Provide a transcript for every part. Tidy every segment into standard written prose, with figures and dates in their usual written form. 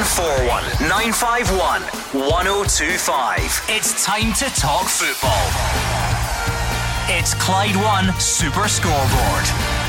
0141 951 1025. It's time to talk football. It's Clyde One Super Scoreboard.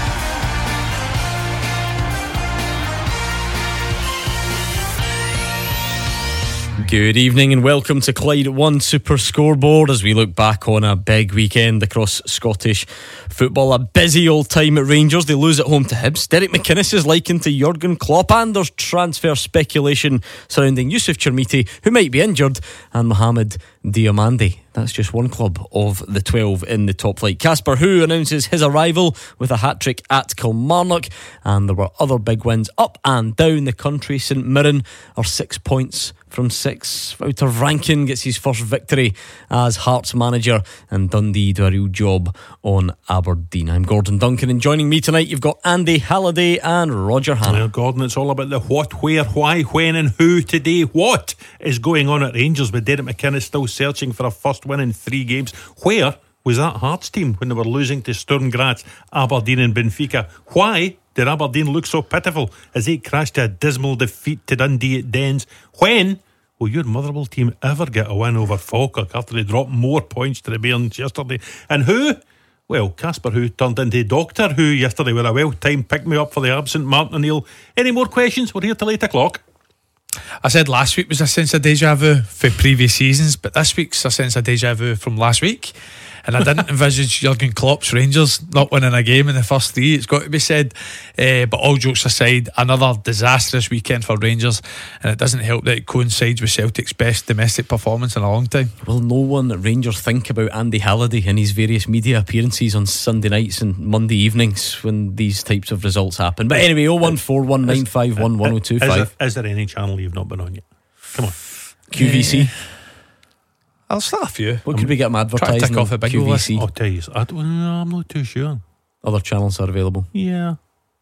Good evening and welcome to Clyde One Super Scoreboard as we look back on a big weekend across Scottish football. A busy old time at Rangers. They lose at home to Hibs. Derek McInnes is likened to Jurgen Klopp, and there's transfer speculation surrounding Yusuf Chermiti, who might be injured, and Mohamed Diomande. That's just one club of the 12 in the top flight. Casper Hu announces his arrival with a hat-trick at Kilmarnock, and there were other big wins up and down the country. St Mirren are 6 points from 6. Wouter Rankin gets his first victory as Hearts manager, and Dundee do a real job on Aberdeen. I'm Gordon Duncan, and joining me tonight you've got Andy Halliday and Roger Hannah. Well, Gordon, it's all about the what, where, why, when and who today. What is going on at Rangers with Derek McInnes still searching for a first win in 3 games? Where was that Hearts team when they were losing to Sturm Graz, Aberdeen and Benfica? Why did Aberdeen look so pitiful as they crashed to a dismal defeat to Dundee at Dens? When will your Motherwell team ever get a win over Falkirk after they dropped more points to the Bairns yesterday? And who? Well, Casper Hu turned into Doctor Who yesterday with a well-timed pick-me-up for the absent Martin O'Neill. Any more questions? We're here till 8 o'clock. I said last week was a sense of deja vu for previous seasons, but this week's a sense of deja vu from last week. And I didn't envisage Jurgen Klopp's Rangers not winning a game in the first 3, it's got to be said. But all jokes aside, another disastrous weekend for Rangers, and it doesn't help that it coincides with Celtic's best domestic performance in a long time. Will no one at Rangers think about Andy Halliday and his various media appearances on Sunday nights and Monday evenings when these types of results happen? But anyway, 01419511025. Is there any channel you've not been on yet? Come on. QVC. I'll start a few. What could we get them advertising? Try to tick off a big QVC. I'll tell you, I'm not too sure. Other channels are available. Yeah.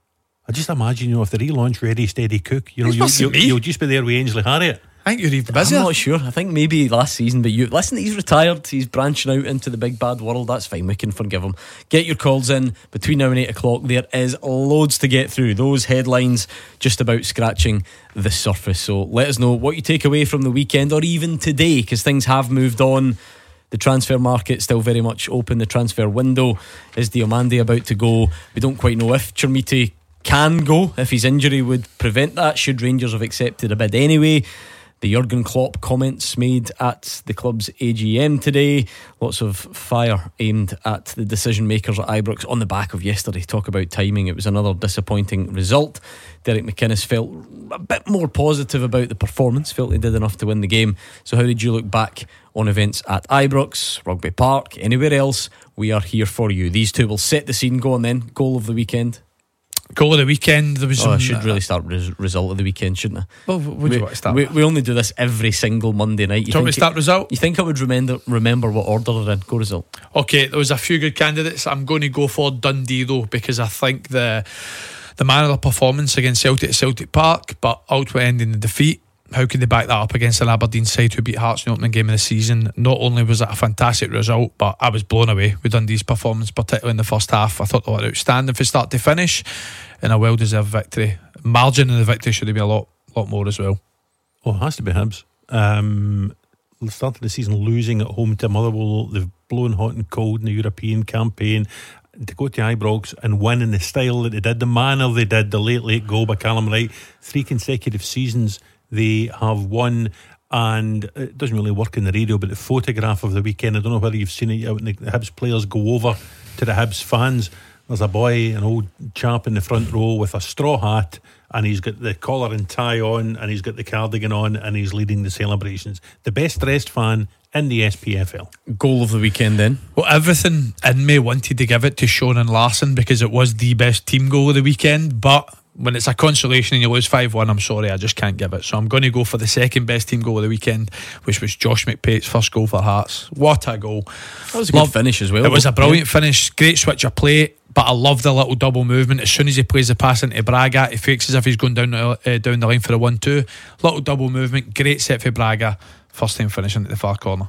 I just imagine, if they relaunch Ready Steady Cook, you'll just be there with Ainsley Harriott. I think you're even busier. I'm not sure. I think maybe last season, but listen, he's retired, he's branching out into the big bad world. That's fine, we can forgive him. Get your calls in between now and 8 o'clock. There is loads to get through. Those headlines just about scratching the surface. So let us know what you take away from the weekend, or even today, because things have moved on. The transfer market still very much open. The transfer window. Is Diomande about to go? We don't quite know if Chermiti can go, if his injury would prevent that, should Rangers have accepted a bid anyway. The Jurgen Klopp comments made at the club's AGM today. Lots of fire aimed at the decision makers at Ibrox on the back of yesterday. Talk about timing. It was another disappointing result. Derek McInnes felt a bit more positive about the performance, felt he did enough to win the game. So how did you look back on events at Ibrox, Rugby Park, anywhere else? We are here for you. These two will set the scene. Go on then. Goal of the weekend. Goal of the weekend. There was I should really start result of the weekend, shouldn't I? Well, what do you want to start? We only do this every single Monday night. Do you want me to start result? You think I would remember what order they're in? Go result. Okay, there was a few good candidates. I'm going to go for Dundee though, because I think the manner of the performance against Celtic at Celtic Park, but ultimately ending the defeat. How could they back that up against an Aberdeen side who beat Hearts in the opening game of the season? Not only was it a fantastic result, but I was blown away with Dundee's performance, particularly in the first half. I thought they were outstanding from start to finish, and a well-deserved victory. Margin in the victory should have been a lot more as well. Oh, it has to be Hibs. Started the season losing at home to Motherwell. They've blown hot and cold in the European campaign. To go to Ibrox and win in the style that they did, the manner they did, the late goal by Callum Wright, 3 consecutive seasons they have won. And it doesn't really work in the radio, but the photograph of the weekend, I don't know whether you've seen it, when the Hibs players go over to the Hibs fans, there's a boy, an old chap in the front row with a straw hat, and he's got the collar and tie on, and he's got the cardigan on, and he's leading the celebrations. The best dressed fan in the SPFL. Goal of the weekend then? Well, everything in me wanted to give it to Shonan Larson because it was the best team goal of the weekend, but when it's a consolation and you lose 5-1, I'm sorry, I just can't give it. So I'm going to go for the second best team goal of the weekend, which was Josh McPate's first goal for Hearts. What a goal. That was a good finish as well. It was a brilliant finish, great switch of play, but I love the little double movement. As soon as he plays the pass into Braga, he fakes as if he's going down the line for a 1-2. Little double movement, great set for Braga. First time finishing at the far corner.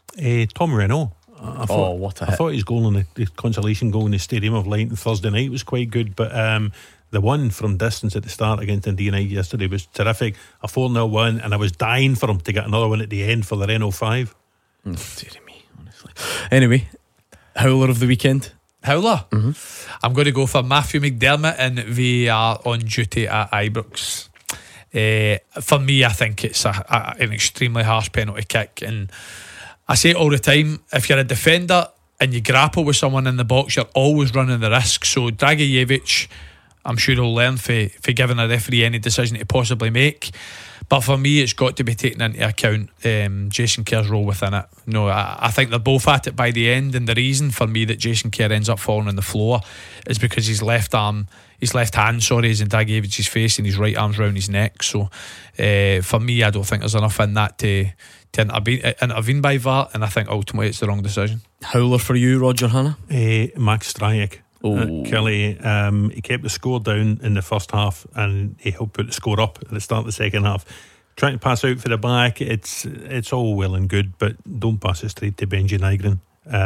Tom Renault. I thought his goal in the consolation goal in the Stadium of Light on Thursday night was quite good, but the one from distance at the start against Dundee United yesterday was terrific. A 4-0 win, and I was dying for him to get another one at the end for their NO5. Dear me, honestly. Anyway, howler of the weekend. Howler? I'm going to go for Matthew McDermott in VAR on duty at Ibrox. For me, I think it's an extremely harsh penalty kick, and I say it all the time, if you're a defender and you grapple with someone in the box, you're always running the risk. So Dragicevic, I'm sure he'll learn for giving a referee any decision to possibly make. But for me, it's got to be taken into account Jason Kerr's role within it. No, I think they're both at it by the end, and the reason for me that Jason Kerr ends up falling on the floor is because his left hand is in Dragicevic's face and his right arm's round his neck. So for me, I don't think there's enough in that to intervene by VAR, and I think ultimately it's the wrong decision. Howler for you, Roger Hanna? Max Stryjek. Kelly, he kept the score down in the first half, and he helped put the score up at the start of the second half. Trying to pass out for the back, it's all well and good, but don't pass it straight to Benji Nygren.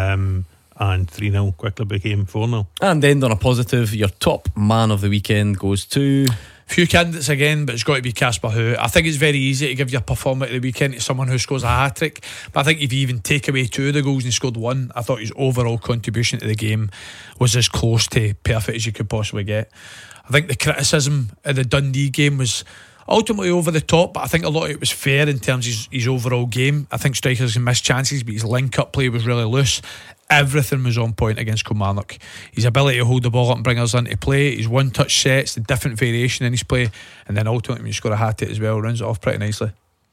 And 3-0 quickly became 4-0. And end on a positive, your top man of the weekend goes to... Few candidates again, but it's got to be Casper Hou. I think it's very easy to give your performer at the weekend to someone who scores a hat-trick, but I think if you even take away 2 of the goals and he scored 1, I thought his overall contribution to the game was as close to perfect as you could possibly get. I think the criticism of the Dundee game was ultimately over the top, but I think a lot of it was fair in terms of his overall game. I think strikers can miss chances, but his link-up play was really loose. Everything was on point against Kilmarnock. His ability to hold the ball up and bring us into play, his one-touch sets, the different variation in his play, and then ultimately when you score a hat-trick as well, rounds it off pretty nicely.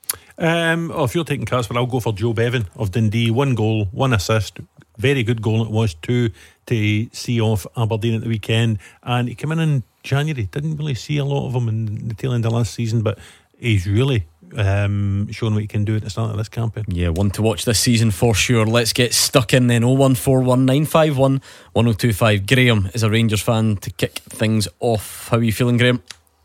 If you're taking Casper, I'll go for Joe Bevan of Dundee. 1 goal, 1 assist, very good goal it was, 2 to see off Aberdeen at the weekend, and he came in January. Didn't really see a lot of him in the tail end of last season, but he's really showing what he can do at the start of this campaign. Yeah, one to watch this season for sure. Let's get stuck in then. 0141 951 1025. Graham is a Rangers fan to kick things off. How are you feeling, Graham?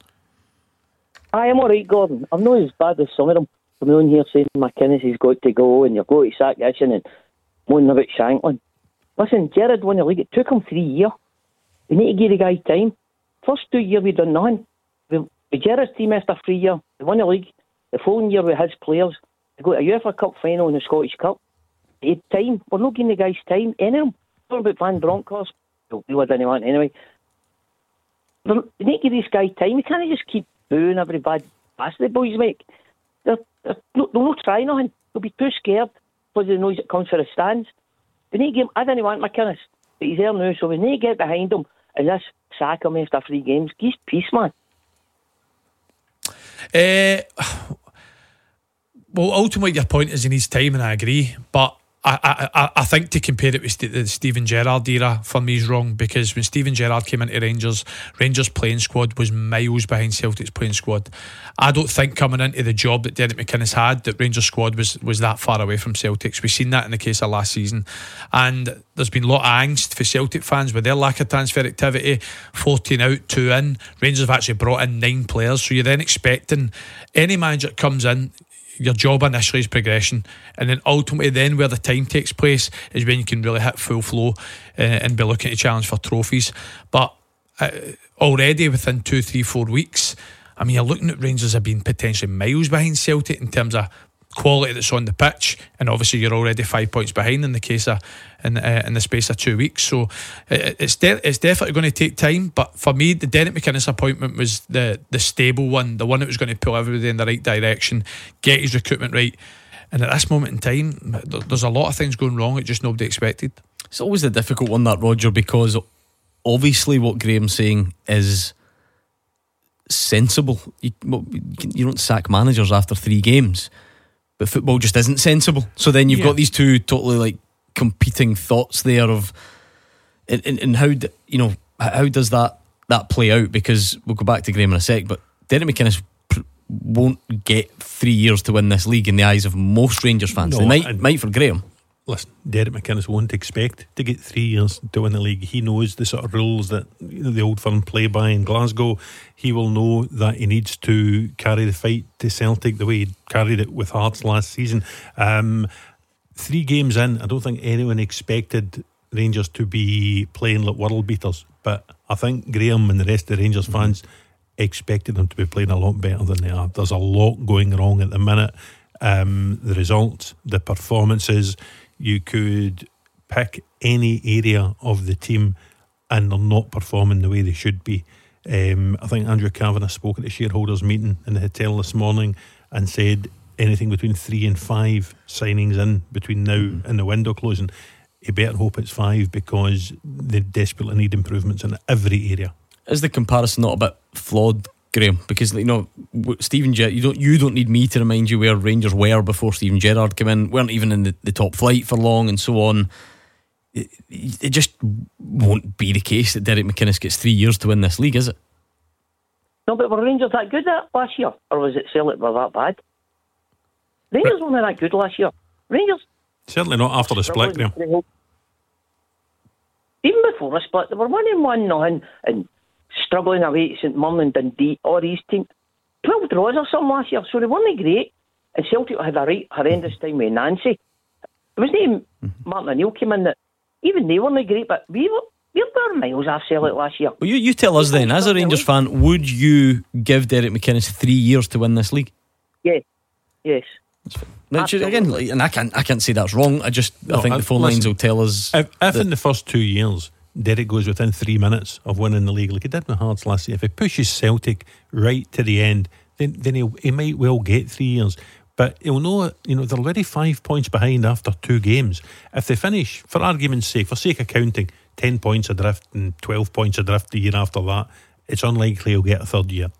I am alright, Gordon. I'm not as bad as some of them. I'm on here saying McInnes has got to go and you've got to sack Itchen and moaning about Shanklin. Listen, Gerrard won the league. It took him 3 years. We need to give the guy time. First 2 years we done nothing. With Gerrard's team after 3 years, they won the league. The following year with his players, they got a UEFA Cup final and the Scottish Cup. They had time. We're not giving the guys time. Any of them. Talking about Van Bronckhorst. We were didn't want anyway. We need to give this guy time. We can't just keep booing every bad pass the boys make. They'll not try nothing. They'll be too scared because of the noise that comes for the stands. We need to give him, I didn't want McInnes, but he's there now, so we need to get behind him and just sack him after 3 games. Give peace, man. Well, ultimately your point is he needs time, and I agree, but I think to compare it with the Steven Gerrard era for me is wrong, because when Steven Gerrard came into Rangers playing squad was miles behind Celtic's playing squad. I don't think coming into the job that Derek McInnes had that Rangers squad was that far away from Celtic's. We've seen that in the case of last season, and there's been a lot of angst for Celtic fans with their lack of transfer activity. 14 out, 2 in. Rangers have actually brought in 9 players, so you're then expecting any manager that comes in, your job initially is progression, and then ultimately then where the time takes place is when you can really hit full flow and be looking to challenge for trophies. But already within 2, 3, 4 weeks, I mean, you're looking at Rangers have been potentially miles behind Celtic in terms of quality that's on the pitch, and obviously you're already 5 points behind in the case of in the space of 2 weeks. So it's definitely going to take time. But for me, the Derek McInnes appointment was the stable one, the one that was going to pull everybody in the right direction, get his recruitment right. And at this moment in time, there's a lot of things going wrong that just nobody expected. It's always a difficult one, that, Roger, because obviously what Graham's saying is sensible. You don't sack managers after 3 games, but football just isn't sensible. So then you've got these two totally competing thoughts there of and how does that play out? Because we'll go back to Graham in a sec, but Derek McInnes won't get 3 years to win this league in the eyes of most Rangers fans. They might for Graham. Listen, Derek McInnes won't expect to get 3 years to win the league. He knows the sort of rules that the Old Firm play by in Glasgow. He will know that he needs to carry the fight to Celtic the way he carried it with Hearts last season. 3 games in, I don't think anyone expected Rangers to be playing like world beaters, but I think Graham and the rest of the Rangers fans expected them to be playing a lot better than they are. There's a lot going wrong at the minute. The results, the performances, you could pick any area of the team and they're not performing the way they should be. I think Andrew Kavanagh spoke at the shareholders meeting in the hotel this morning and said anything between 3 and 5 signings in between now and the window closing. You better hope it's 5 because they desperately need improvements in every area. Is the comparison not a bit flawed, Graham? Because Steven Gerrard, you don't need me to remind you where Rangers were before Steven Gerrard came in. Weren't even in the top flight for long and so on. It just won't be the case that Derek McInnes gets 3 years to win this league, is it? No, but were Rangers that good at last year? Or was it Celtic were that bad? Rangers weren't that good last year. Rangers... Certainly not after the split, Graham. Even before the split, they were winning 1-0 and struggling away to St Mirren and Dundee, all these teams. 12 draws or something last year, so they weren't great. And Celtic had a right horrendous time with Nancy. It wasn't even Martin O'Neill came in that even they weren't great, but we were miles off Celtic last year. Well, you tell us then, as a Rangers fan, would you give Derek McInnes 3 years to win this league? Yeah. Yes. Now, again, and I can't say that's wrong. I think the phone lines will tell us. If in the first 2 years Derek goes within 3 minutes of winning the league, like he did with Hearts last year, if he pushes Celtic right to the end, then he might well get 3 years. But he'll know, they're already 5 points behind after 2 games. If they finish, for argument's sake, for sake of counting, 10 points adrift and 12 points adrift the year after that, it's unlikely he'll get a third year.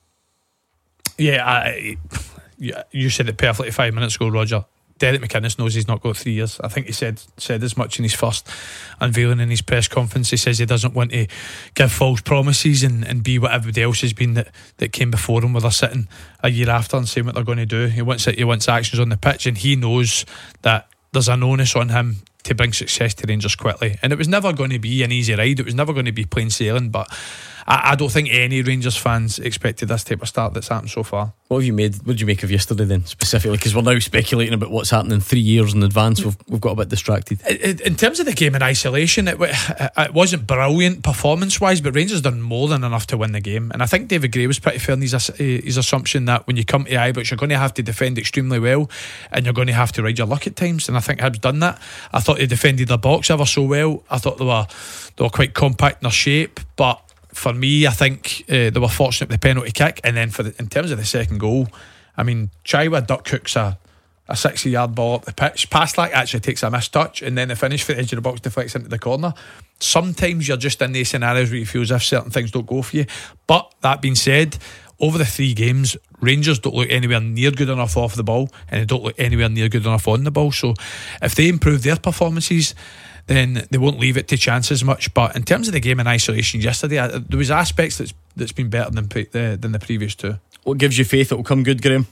Yeah, you said it perfectly 5 minutes ago, Roger. Derek McInnes knows he's not got 3 years. I think he said as much in his first unveiling in his press conference. He says he doesn't want to give false promises and be what everybody else has been that came before him, where they're sitting a year after and saying what they're going to do. He wants actions on the pitch, and he knows that there's an onus on him to bring success to Rangers quickly. And it was never going to be an easy ride. It was never going to be plain sailing, but I don't think any Rangers fans expected this type of start that's happened so far. What did you make of yesterday then, specifically? Because we're now speculating about what's happening 3 years in advance. We've got a bit distracted. In terms of the game in isolation, it wasn't brilliant performance-wise, but Rangers done more than enough to win the game. And I think David Gray was pretty fair in his assumption that when you come to Ibrox, you're going to have to defend extremely well and you're going to have to ride your luck at times. And I think Hibs done that. I thought they defended their box ever so well. I thought they were quite compact in their shape, but for me, I think they were fortunate with the penalty kick. And then in terms of the second goal, I mean, Chaiwa duck hooks a 60-yard ball up the pitch. Paslak actually takes a missed touch, and then the finish for the edge of the box deflects into the corner. Sometimes you're just in these scenarios where you feel as if certain things don't go for you. But that being said, over the 3 games, Rangers don't look anywhere near good enough off the ball, and they don't look anywhere near good enough on the ball. So if they improve their performances, then they won't leave it to chance as much. But in terms of the game in isolation yesterday, there was aspects that's been better than the previous 2. What gives you faith it will come good, Graham?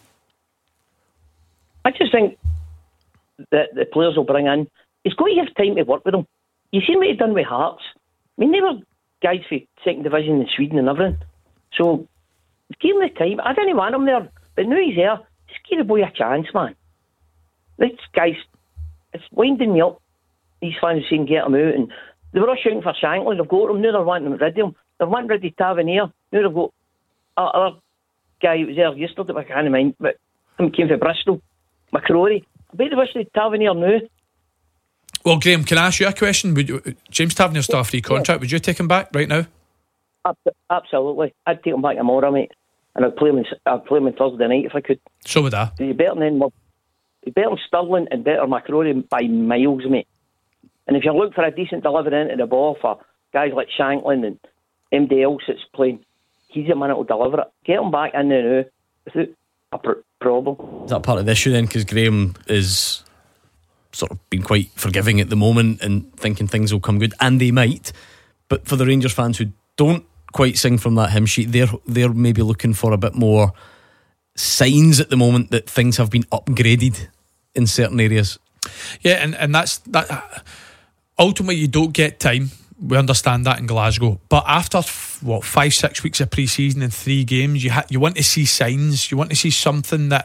I just think that the players will bring in. He's got to have time to work with them. You seen what he's done with Hearts. I mean, they were guys for second division in Sweden and everything. So give him the time. I didn't want him there, but now he's there. Just give the boy a chance, man. This guy's, it's winding me up. These fans are saying get him out, and they were all shouting for Shankland. They've got him, now they're wanting rid of him. They're wanting rid of Tavernier. Now they've got other guy who was there yesterday, I can't mind, but him came from Bristol, McCrory. I bet they wish they'd Tavernier now. Well, Graham, can I ask you a question? James Tavernier's still a free contract. Would you take him back right now? Absolutely. I'd take him back tomorrow, mate, and I'd play him on Thursday night if I could. So would I. He's better than Sterling and better McCrory by miles, mate. And if you look for a decent delivery into the ball for guys like Shankland and MD else that's playing, he's the man that will deliver it. Get him back in there now without a problem. Is that part of the issue then? Because Graham is sort of being quite forgiving at the moment and thinking things will come good, and they might. But for the Rangers fans who don't quite sing from that hymn sheet, they're maybe looking for a bit more signs at the moment that things have been upgraded in certain areas. Yeah, and that's that. Ultimately, you don't get time. We understand that in Glasgow, but after 5-6 weeks of pre-season and 3 games, you want to see signs. You want to see something that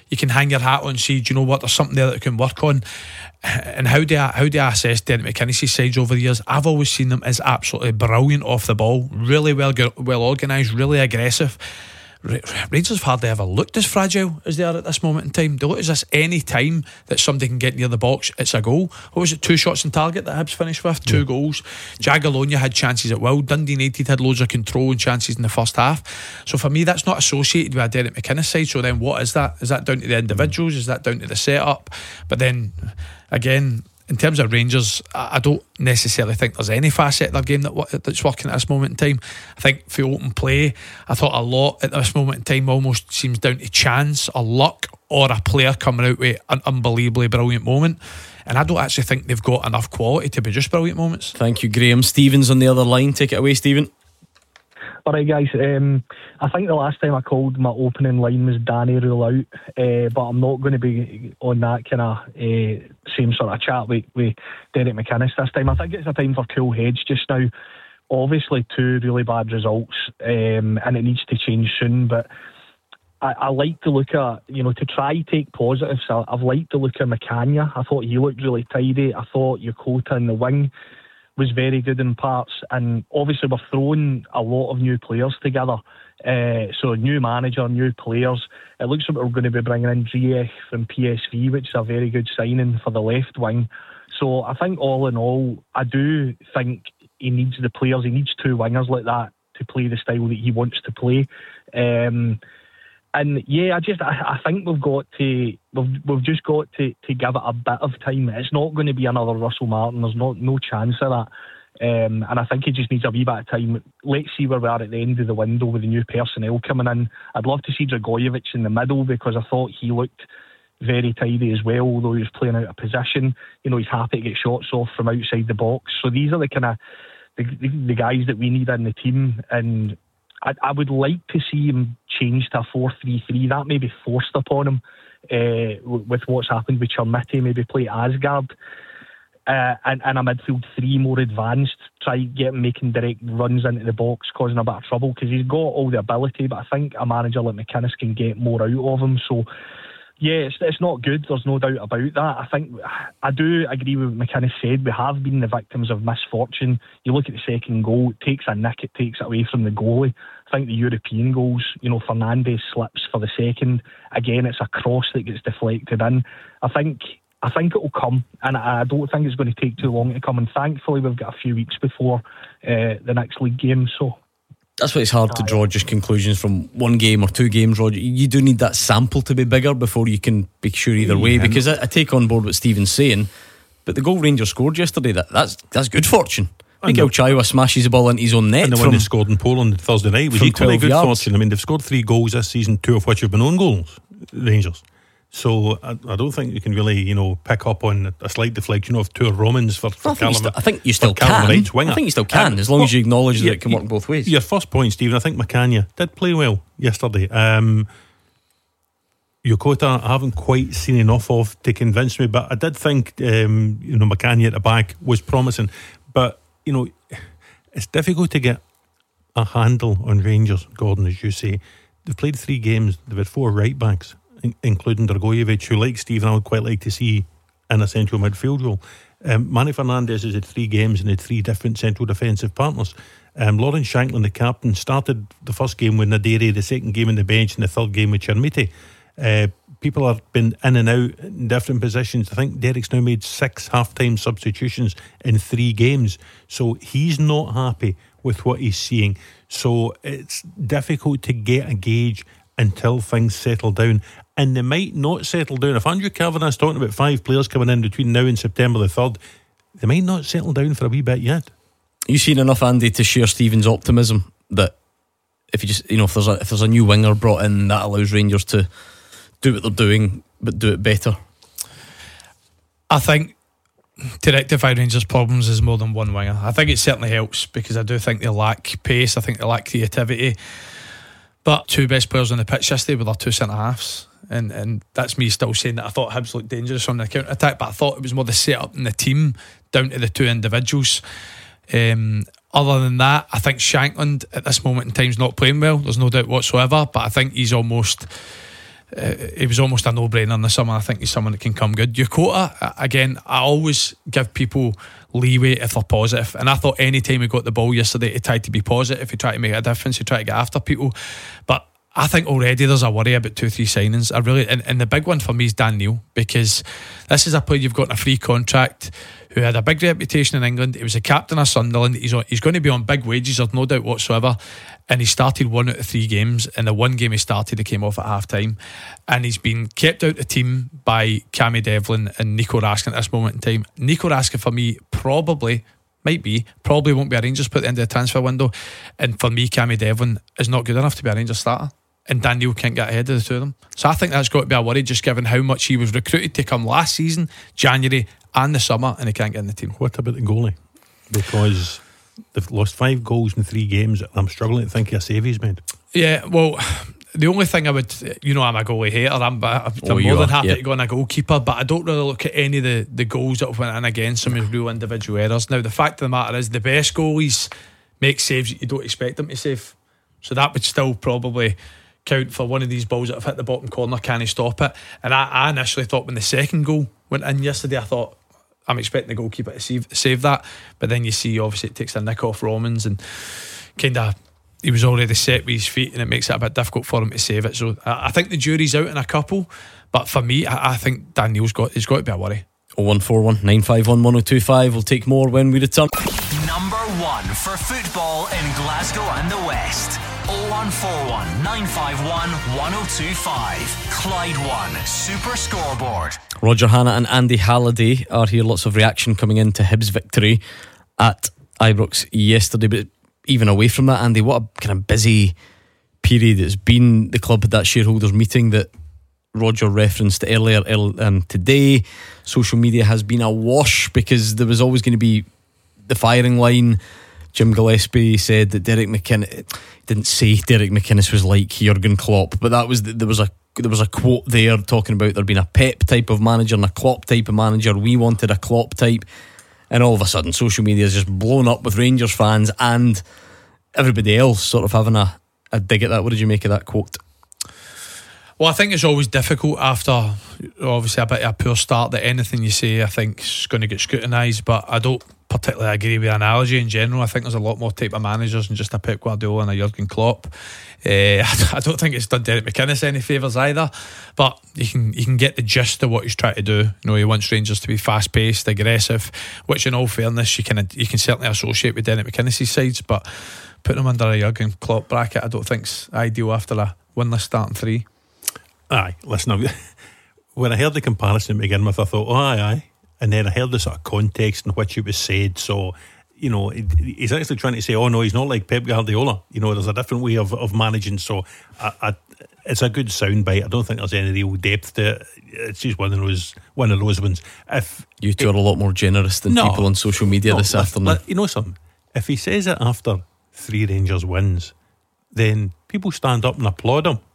you can hang your hat on and say, do you know what, there's something there that I can work on. And how do I assess Derek McInnes' sides over the years? I've always seen them as absolutely brilliant off the ball, really well organised, really aggressive. Rangers have hardly ever looked as fragile as they are at this moment in time. They look as this any time that somebody can get near the box, it's a goal. What was it, 2 shots on target that Hibs finished with? 2 goals. Jagiellonia had chances at will. Dundee United had loads of control and chances in the first half. So for me, that's not associated with a Derek McInnes side. So then what is that? Is that down to the individuals? Is that down to the setup? But then again, in terms of Rangers, I don't necessarily think there's any facet of their game that's working at this moment in time. I think for open play, I thought a lot at this moment in time almost seems down to chance or luck or a player coming out with an unbelievably brilliant moment. And I don't actually think they've got enough quality to be just brilliant moments. Thank you, Graham. Stephen's on the other line. Take it away, Stephen. Alright guys, I think the last time I called my opening line was Danny rule out, but I'm not going to be on that kind of same sort of chat with Derek McInnes this time. I think it's a time for cool heads just now. Obviously 2 really bad results, and it needs to change soon, but I like to look at, to try take positives. I've liked to look at McCann. I thought he looked really tidy. I thought Yokota in the wing was very good in parts, and obviously we're throwing a lot of new players together, so new manager, new players. It looks like we're going to be bringing in Ziyech from PSV, which is a very good signing for the left wing. So I think all in all, I do think he needs the players. He needs 2 wingers like that to play the style that he wants to play. And yeah, I think we've just got to give it a bit of time. It's not going to be another Russell Martin. There's no chance of that. And I think he just needs a wee bit of time. Let's see where we are at the end of the window with the new personnel coming in. I'd love to see Dragojevic in the middle because I thought he looked very tidy as well, although he was playing out of position. He's happy to get shots off from outside the box. So these are the kind of the guys that we need in the team, and I would like to see him change to a 4-3-3. That may be forced upon him with what's happened with Chermiti. Maybe play Asgard and a midfield 3 more advanced. Try get him making direct runs into the box, causing a bit of trouble because he's got all the ability. But I think a manager like McInnes can get more out of him. So yeah, it's not good. There's no doubt about that. I think I do agree with what McInnes said. We have been the victims of misfortune. You look at the second goal, it takes a nick, it takes it away from the goalie. I think the European goals, Fernandes slips for the second. Again, it's a cross that gets deflected in. I think it will come, and I don't think it's going to take too long to come. And thankfully, we've got a few weeks before the next league game. So that's why it's hard to draw just conclusions from 1 game or 2 games, Roger. You do need that sample to be bigger before you can be sure either way. Because I take on board what Stephen's saying, but the goal Rangers scored yesterday, that's good fortune. Miguel Chaiwa smashes the ball into his own net. And the one they scored in Poland Thursday night was equally good fortune. I mean, they've scored 3 goals this season, 2 of which have been own goals, Rangers. So I don't think you can really, pick up on a slight deflection of 2 Romans for Callum. I think you still can. I think you still can, as long as you acknowledge that it can work both ways. Your first point, Stephen, I think McCann did play well yesterday. Yokota, I haven't quite seen enough of to convince me, but I did think McCann at the back was promising. But it's difficult to get a handle on Rangers, Gordon, as you say. They've played 3 games. They've had 4 right backs, including Dragojevic, who, like Stephen, I would quite like to see in a central midfield role. Manny Fernandes has had 3 games and had 3 different central defensive partners. Lawrence Shankland, the captain, started the first game with Naderi, the second game on the bench, and the third game with Chermiti. People have been in and out in different positions. I think Derek's now made 6 half-time substitutions in 3 games. So he's not happy with what he's seeing. So it's difficult to get a gauge until things settle down. And they might not settle down. If Andrew Cavanagh's talking about 5 players coming in between now and September the 3rd, they might not settle down for a wee bit yet. You've seen enough, Andy, to share Stephen's optimism that if you just, if there's a new winger brought in, that allows Rangers to do what they're doing but do it better. I think to rectify Rangers' problems is more than 1 winger. I think it certainly helps because I do think they lack pace. I think they lack creativity. But 2 best players on the pitch yesterday were their 2 centre halves, and that's me still saying that I thought Hibs looked dangerous on the counter attack, but I thought it was more the setup in the team down to the 2 individuals. Other than that, I think Shankland at this moment in time is not playing well. There's no doubt whatsoever, but I think he's almost he was almost a no-brainer in the summer. I think he's someone that can come good. Yokota, again, I always give people leeway if they're positive, and I thought any time he got the ball yesterday, he tried to be positive, he tried to make a difference, he tried to get after people. But I think already there's a worry about 2-3 signings. I really, and the big one for me is Dan Neil, because this is a player you've got in a free contract who had a big reputation in England. He was the captain of Sunderland. He's going to be on big wages, there's no doubt whatsoever. And he started 1 out of 3 games. In the one game he started, he came off at half time, and he's been kept out the team by Cammy Devlin and Nico Raskin at this moment in time. Nico Raskin for me probably won't be a Rangers player at the end of the transfer window, and for me Cammy Devlin is not good enough to be a Rangers starter, and Dan Neil can't get ahead of the two of them. So I think that's got to be a worry, just given how much he was recruited to come last season, January and the summer, and he can't get in the team. What about the goalie? Because they've lost 5 goals in 3 games. I'm struggling to think of a save he's made. Yeah, well, the only thing I would, I'm a goalie hater. I'm more than happy to go on a goalkeeper, but I don't really look at any of the goals that have went in against him as real individual errors. Now, the fact of the matter is, the best goalies make saves that you don't expect them to save. So that would still probably count for one of these balls that have hit the bottom corner. Can he stop it? And I initially thought when the second goal went in yesterday, I thought, I'm expecting the goalkeeper to save that, but then you see obviously it takes the nick off Romans, and kind of he was already set with his feet, and it makes it a bit difficult for him to save it. So I think the jury's out in a couple, but for me I think Dan Neil's got to be a worry. 0141 951 1025. We'll take more when we return. Number 1 for football in Glasgow and the West. 0141 951 1025. Clyde One Super Scoreboard. Roger Hannah and Andy Halliday are here. Lots of reaction coming into Hibs' victory at Ibrox yesterday. But even away from that, Andy, what a kind of busy period it's been. The club had that shareholders meeting that Roger referenced earlier today. Social media has been awash because there was always going to be the firing line. Jim Gillespie said that Derek McInnes, didn't say Derek McInnes was like Jurgen Klopp, but there was a quote there talking about there being a Pep type of manager and a Klopp type of manager. We wanted a Klopp type, and all of a sudden social media is just blown up with Rangers fans and everybody else sort of having a dig at that. What did you make of that quote? Well, I think it's always difficult after obviously a bit of a poor start that anything you say I think is going to get scrutinised, but I don't particularly agree with the analogy in general. I think there's a lot more type of managers than just a Pep Guardiola and a Jurgen Klopp. I don't think it's done Derek McInnes any favours either, but you can get the gist of what he's trying to do. He wants Rangers to be fast paced, aggressive, which in all fairness you can certainly associate with Derek McInnes' sides, but putting him under a Jurgen Klopp bracket I don't think's ideal after a winless starting 3. Aye, listen, when I heard the comparison to begin with, I thought, aye. And then I heard the sort of context in which it was said. So, he's actually trying to say, oh no, he's not like Pep Guardiola. There's a different way of managing. So, it's a good soundbite. I don't think there's any real depth to it. It's just one of those ones. If you two are a lot more generous than people on social media this afternoon. You know something? If he says it after 3 Rangers wins, then people stand up and applaud him.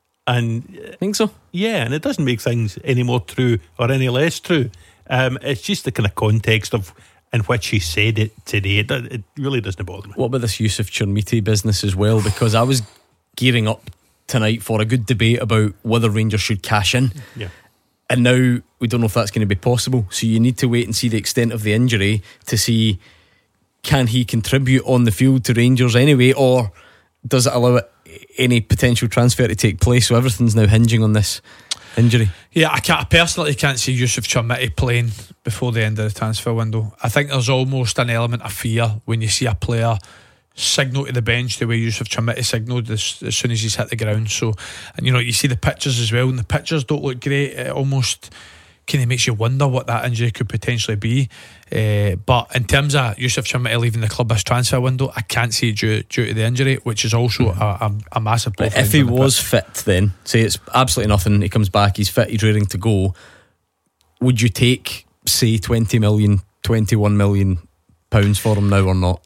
And I think so. Yeah, and it doesn't make things any more true or any less true. It's just the kind of context of in which he said it today. It really doesn't bother me. What about this Yusuf Chermiti business as well? Because I was gearing up tonight for a good debate about whether Rangers should cash in. Yeah. And now we don't know if that's going to be possible. So you need to wait and see the extent of the injury to see, can he contribute on the field to Rangers anyway, or does it allow any potential transfer to take place? So everything's now hinging on this injury. Yeah, I personally can't see Yusuf Chermiti playing before the end of the transfer window. I think there's almost an element of fear when you see a player signal to the bench the way Yusuf Chermiti signalled as soon as he's hit the ground. So, and you see the pictures as well, and the pictures don't look great. It almost kind of makes you wonder what that injury could potentially be. But in terms of Yusuf Chermiti leaving the club this transfer window, I can't see it due to the injury, which is also a massive blow. If he was fit, then say it's absolutely nothing, he comes back, he's fit, he's raring to go, would you take say 20 million, 21 million pounds for him now or not?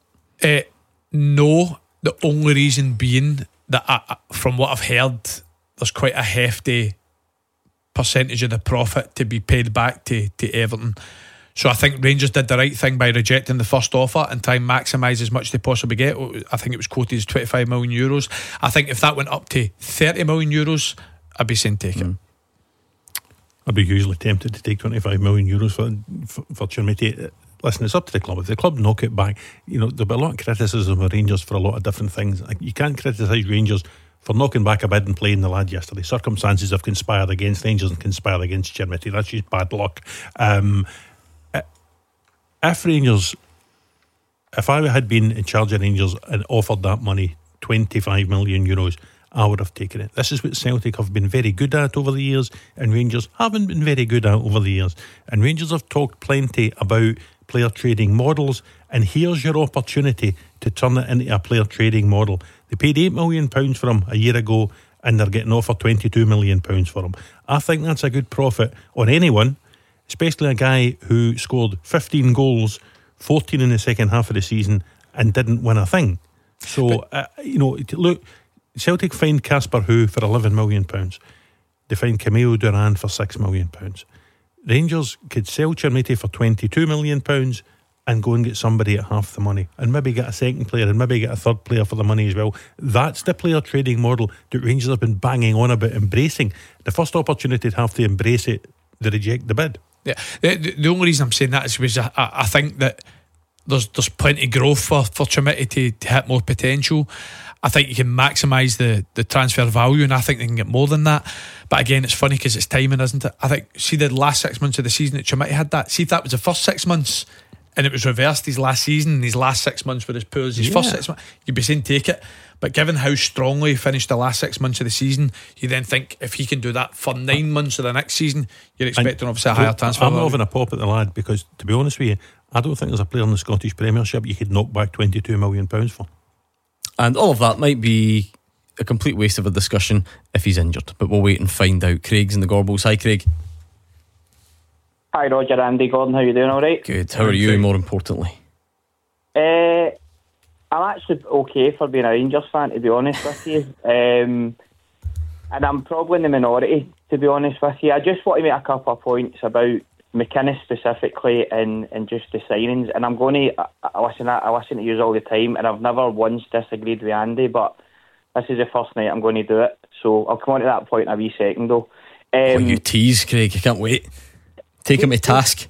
No, the only reason being that from what I've heard, there's quite a hefty percentage of the profit to be paid back to Everton. So I think Rangers did the right thing by rejecting the first offer and try and maximise as much they possibly get. I think it was quoted as €25 million. I think if that went up to €30 million, I'd be saying take it. I'd be hugely tempted to take €25 million for Chermiti. Listen, it's up to the club. If the club knock it back, there'll be a lot of criticism of Rangers for a lot of different things. You can't criticise Rangers for knocking back a bid and playing the lad yesterday. Circumstances have conspired against Rangers and conspired against Chermiti. That's just bad luck. If I had been in charge of Rangers and offered that money, €25 million, I would have taken it. This is what Celtic have been very good at over the years, and Rangers haven't been very good at over the years. And Rangers have talked plenty about player trading models, and here's your opportunity to turn it into a player trading model. They paid £8 million for him a year ago, and they're getting offered £22 million for him. I think that's a good profit on anyone, especially a guy who scored 15 goals, 14 in the second half of the season, and didn't win a thing. So, look, Celtic fined Casper Hu for £11 million. They fined Camilo Duran for £6 million. Rangers could sell Chermiti for £22 million and go and get somebody at half the money, and maybe get a second player and maybe get a third player for the money as well. That's the player trading model that Rangers have been banging on about embracing. The first opportunity to have to embrace it, they reject the bid. Yeah, the only reason I'm saying that is because I think that there's plenty of growth for Chermiti to hit more potential. I think you can maximise the transfer value, and I think they can get more than that. But again, it's funny because it's timing, isn't it? I think, see, the last 6 months of the season that Chermiti had that. See if that was the first 6 months and it was reversed his last season, and his last 6 months were as poor as his first 6 months, you'd be saying take it. But given how strongly he finished the last 6 months of the season, you then think if he can do that for 9 months of the next season, you're expecting obviously a higher transfer value. I'm not having a pop at the lad because, to be honest with you, I don't think there's a player in the Scottish Premiership you could knock back £22 million for. And all of that might be a complete waste of a discussion if he's injured, but we'll wait and find out. Craig's in the Gorbals. Hi, Craig. Hi, Roger. Andy Gordon. How you doing? All right? Good. How are you, more importantly? I'm actually okay for being a Rangers fan, to be honest with you. And I'm probably in the minority, to be honest with you. I just want to make a couple of points about McInnes specifically and just the signings. And I'm going to I listen to you all the time, and I've never once disagreed with Andy, but this is the first night I'm going to do it. So I'll come on to that point in a wee second, though. You tease, Craig. I can't wait. Take him to task.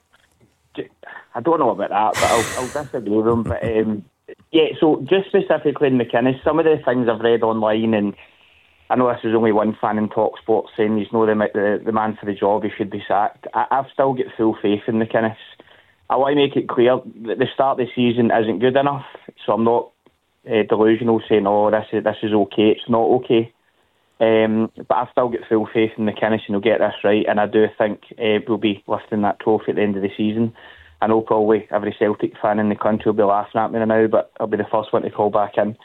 I don't know about that, but I'll disagree with him. But yeah, so just specifically in McInnes, some of the things I've read online, and I know this is only one fan in TalkSport saying he's not the man for the job, he should be sacked. I've still got full faith in McInnes. I want to make it clear that the start of the season isn't good enough, so I'm not delusional saying, oh, this is okay. It's not okay. But I've still got full faith in McInnes and he'll get this right, and I do think we'll be lifting that trophy at the end of the season. I know probably every Celtic fan in the country will be laughing at me now, but I'll be the first one to call back in.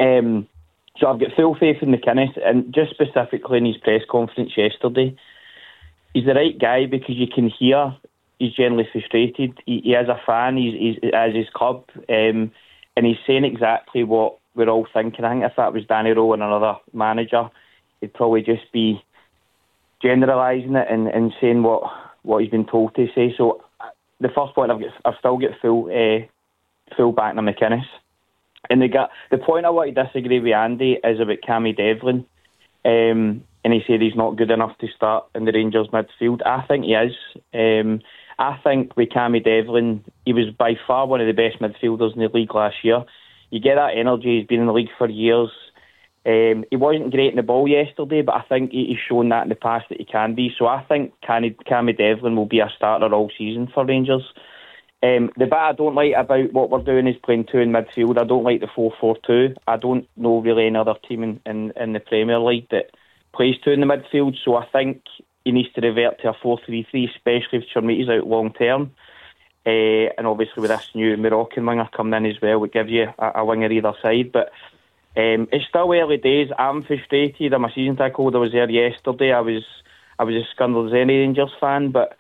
So I've got full faith in McInnes, and just specifically in his press conference yesterday, he's the right guy because you can hear he's generally frustrated. He is a fan, he's as his club, and he's saying exactly what we're all thinking. I think if that was Danny Rowe and another manager, he'd probably just be generalising it and saying what he's been told to say. So the first point I've still got full back on McInnes. And the point I want to disagree with Andy is about Cammy Devlin. And he said he's not good enough to start in the Rangers midfield. I think he is. I think with Cammy Devlin, he was by far one of the best midfielders in the league last year. You get that energy. He's been in the league for years. He wasn't great in the ball yesterday, but I think he's shown that in the past that he can be. So I think Cammy Devlin will be a starter all season for Rangers. The bit I don't like about what we're doing is playing two in midfield. I don't like the 4-4-2. I don't know really any other team in the Premier League that plays two in the midfield. So I think he needs to revert to a 4-3-3, especially if Chermiti's out long term. And obviously with this new Moroccan winger coming in as well, it gives you a winger either side. But it's still early days. I'm frustrated. I'm a season ticket holder. I was there yesterday. I was as scandal as any Rangers fan, but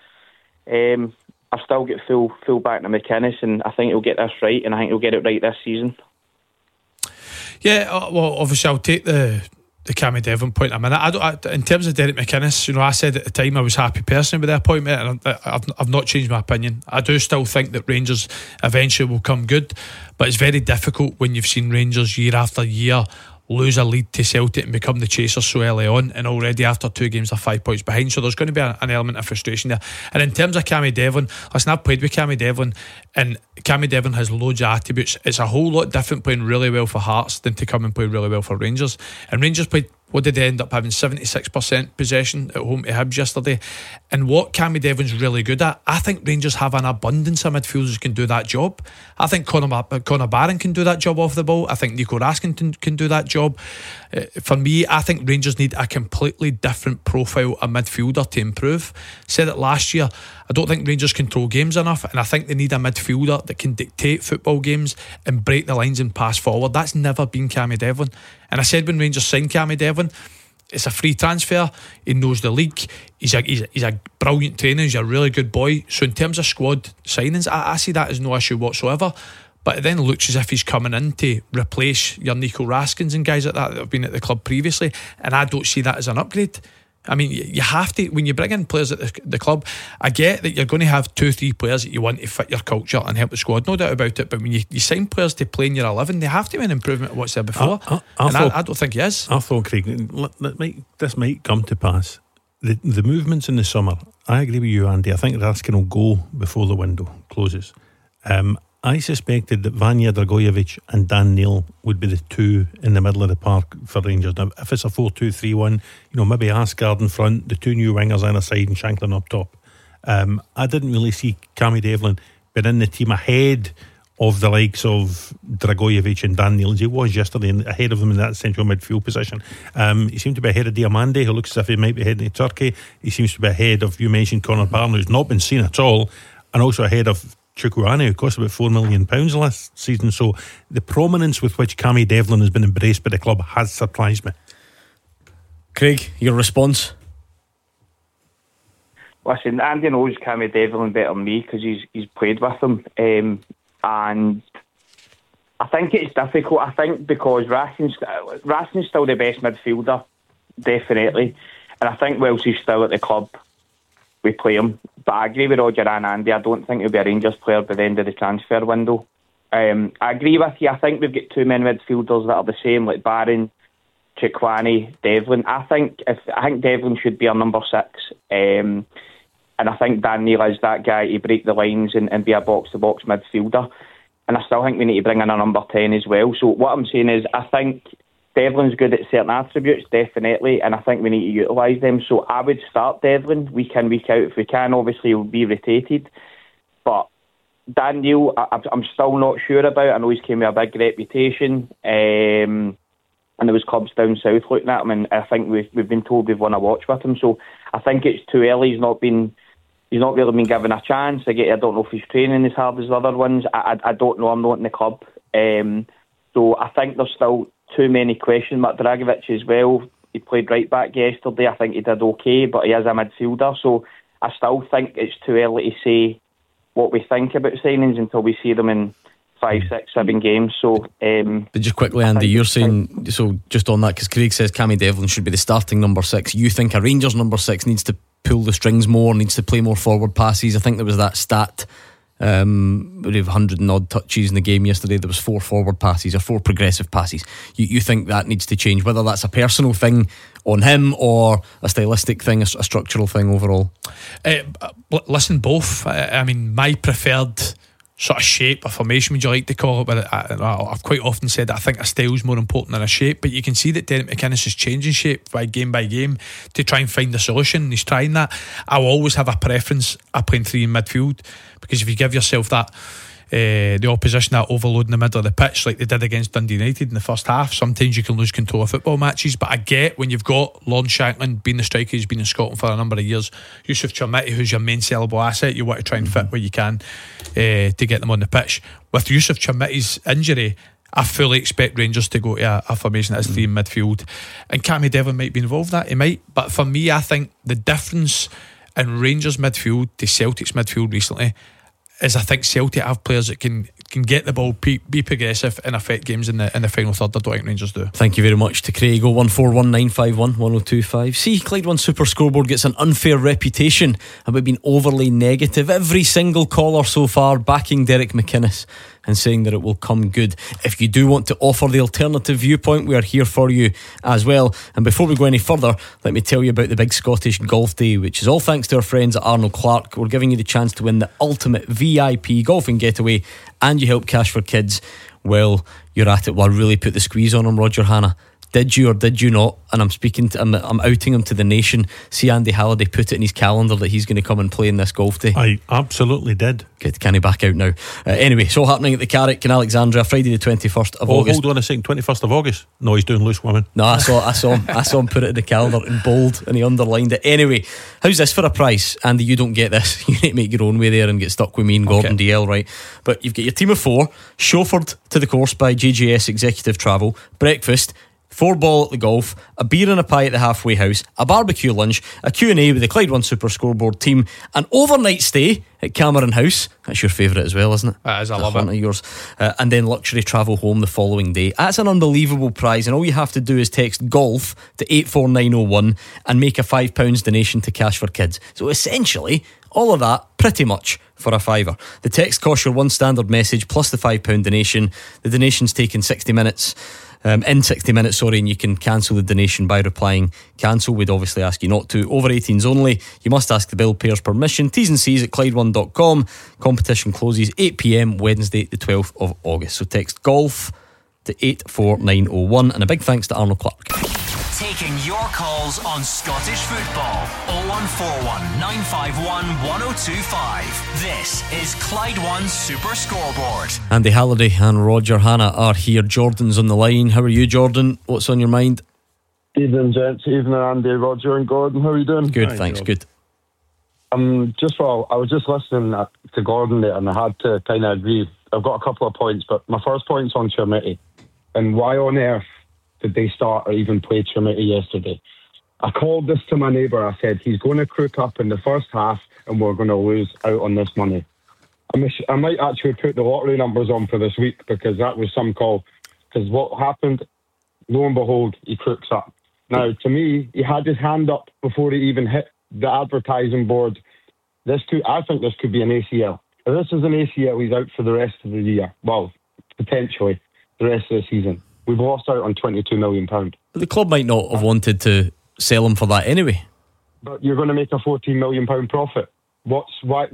I've still got full back to McInnes, and I think he'll get this right, and I think he'll get it right this season. Yeah, well, obviously I'll take the Cammy Devlin point in a minute. In terms of Derek McInnes, I said at the time I was happy personally with the appointment, and I've not changed my opinion. I do still think that Rangers eventually will come good, but it's very difficult when you've seen Rangers year after year lose a lead to Celtic and become the chasers so early on, and already after 2 games they're 5 points behind, so there's going to be an element of frustration there. And in terms of Cammy Devlin, listen, I've played with Cammy Devlin, and Cammy Devlin has loads of attributes. It's a whole lot different playing really well for Hearts than to come and play really well for Rangers. And Rangers played, what did they end up having? 76% possession at home to Hibs yesterday. And what Cammy Devlin's really good at, I think Rangers have an abundance of midfielders who can do that job. I think Conor Barron can do that job off the ball. I think Nico Raskin can do that job. For me, I think Rangers need a completely different profile of midfielder to improve. Said it last year, I don't think Rangers control games enough, and I think they need a midfielder that can dictate football games and break the lines and pass forward. That's never been Cammy Devlin. And I said when Rangers signed Cammy Devlin, it's a free transfer. He knows the league. He's a brilliant trainer. He's a really good boy. So in terms of squad signings, I see that as no issue whatsoever. But it then looks as if he's coming in to replace your Nico Raskins and guys like that have been at the club previously, and I don't see that as an upgrade. I mean, you have to, when you bring in players at the club, I get that you're going to have 2-3 players that you want to fit your culture and help the squad, no doubt about it, but when you sign players to play in your 11, they have to be an improvement of what's there before. I don't think he is. I thought, Craig, this might come to pass. The movements in the summer, I agree with you, Andy. I think Raskin will go before the window closes. I suspected that Vanja Dragojevic and Dan Neil would be the two in the middle of the park for Rangers. Now, if it's a 4-2-3-1, maybe Asgard in front, the 2 new wingers either side and Shanklin up top. I didn't really see Cammy Devlin being in the team ahead of the likes of Dragojevic and Dan Neil as he was yesterday, and ahead of them in that central midfield position. He seemed to be ahead of Diamande, who looks as if he might be heading to Turkey. He seems to be ahead of, you mentioned Conor Barron, who's not been seen at all, and also ahead of Chukwueze, who cost about £4 million last season. So the prominence with which Cammy Devlin has been embraced by the club has surprised me. Craig, your response? Listen, Andy knows Cammy Devlin better than me because he's played with him, and I think it's difficult. I think because Raskin's still the best midfielder, definitely, and I think whilst he's still at the club, we play him. But I agree with Roger and Andy. I don't think he'll be a Rangers player by the end of the transfer window. I agree with you. I think we've got 2 men midfielders that are the same, like Barron, Chukwueze, Devlin. I think Devlin should be our number 6, and I think Dan Neil is that guy to break the lines and be a box-to-box midfielder. And I still think we need to bring in a number 10 as well. So what I'm saying is, I think Devlin's good at certain attributes, definitely, and I think we need to utilise them. So I would start Devlin week in, week out if we can. Obviously, he'll be rotated. But Dan Neil, I'm still not sure about. I know he's came with a big reputation, and there was clubs down south looking at him, and I think we've been told we've won a watch with him. So I think it's too early. He's not really been given a chance. I don't know if he's training as hard as the other ones. I don't know. I'm not in the club. So I think there's still too many questions. Matt Dragovic as well. He played right back yesterday. I think he did okay, but he is a midfielder. So I still think it's too early to say what we think about signings until we see them in 5, 6, 7 games. So, but just quickly, Andy, you're saying, so just on that, because Craig says Cammy Devlin should be the starting number 6. You think a Rangers number 6 needs to pull the strings more, needs to play more forward passes? I think there was that stat. We have 100 and odd touches in the game yesterday. There was 4 forward passes or 4 progressive passes. You think that needs to change, whether that's a personal thing on him or a stylistic thing, a structural thing overall? Listen, both. I mean, my preferred sort of shape or formation, would you like to call it, but I've quite often said that I think a style is more important than a shape, but you can see that Derek McInnes is changing shape by game to try and find the solution. He's trying that. I will always have a preference of playing 3 in midfield, because if you give yourself that the opposition that overload in the middle of the pitch like they did against Dundee United in the first half, sometimes you can lose control of football matches. But I get when you've got Lawrence Shankland being the striker who's been in Scotland for a number of years, Yusuf Chermiti who's your main sellable asset, you want to try and fit where you can to get them on the pitch. With Yusuf Chermiti's injury, I fully expect Rangers to go to a formation that is 3 in midfield, and Cammy Devlin might be involved in that, he might. But for me, I think the difference in Rangers midfield to Celtic's midfield recently is I think Celtic have players that can get the ball, be progressive and affect games in the final third. I don't think Rangers do. Thank you very much to Craig. 01419511025. See, Clyde One Super Scoreboard gets an unfair reputation about being overly negative. Every single caller so far backing Derek McInnes and saying that it will come good. If you do want to offer the alternative viewpoint, we are here for you as well. And before we go any further, let me tell you about the Big Scottish Golf Day, which is all thanks to our friends at Arnold Clark. We're giving you the chance to win the ultimate VIP golfing getaway, and you help Cash for Kids. Well, you're at it. Well, I really put the squeeze on him, Roger Hanna. Did you or did you not? And I'm outing him to the nation. See, Andy Halliday put it in his calendar that he's going to come and play in this golf day. I absolutely did. Good, can he back out now? Anyway, it's all happening at the Carrick in Alexandria, Friday the 21st of August. Hold on a second, 21st of August? No, he's doing loose women. No, I saw him put it in the calendar in bold, and he underlined it. Anyway, how's this for a price? Andy, you don't get this. You need to make your own way there and get stuck with me and Gordon DL, right? But you've got your team of 4, chauffeured to the course by JJS Executive Travel, breakfast, 4 ball at the golf, a beer and a pie at the halfway house, a barbecue lunch, a Q&A with the Clyde One Super Scoreboard team, an overnight stay at Cameron House. That's your favourite as well, isn't it? That is, I love it. Yours. And then luxury travel home the following day. That's an unbelievable prize, and all you have to do is text GOLF to 84901 and make a £5 donation to Cash for Kids. So essentially, all of that pretty much for a £5. The text costs your one standard message plus the £5 donation. The donation's taken 60 minutes. In 60 minutes, and you can cancel the donation by replying cancel. We'd obviously ask you not to. Over 18s only. You must ask the bill payer's permission. T's and C's at Clyde1.com. Competition closes 8 p.m. Wednesday the 12th of August. So text GOLF to 84901, and a big thanks to Arnold Clark. Taking your calls on Scottish football. 0141 951 1025. This is Clyde One Super Scoreboard. Andy Halliday and Roger Hanna are here. Jordan's on the line. How are you, Jordan? What's on your mind? Evening, gents. Evening, Andy, Roger and Gordon. How are you doing? Good, thanks. Good. I was just listening to Gordon there, and I had to kind of agree. I've got a couple of points, but my first point's on Chermiti. And why on earth did they start or even play Chermiti yesterday? I called this to my neighbour. I said, he's going to crook up in the first half and we're going to lose out on this money. I might actually put the lottery numbers on for this week, because that was some call. Because what happened, lo and behold, he crooks up. Now, to me, he had his hand up before he even hit the advertising board. I think this could be an ACL. If this is an ACL, he's out for the rest of the year. Well, potentially the rest of the season. We've lost out on £22 million. But the club might not have wanted to sell him for that anyway. But you're going to make a £14 million profit. What's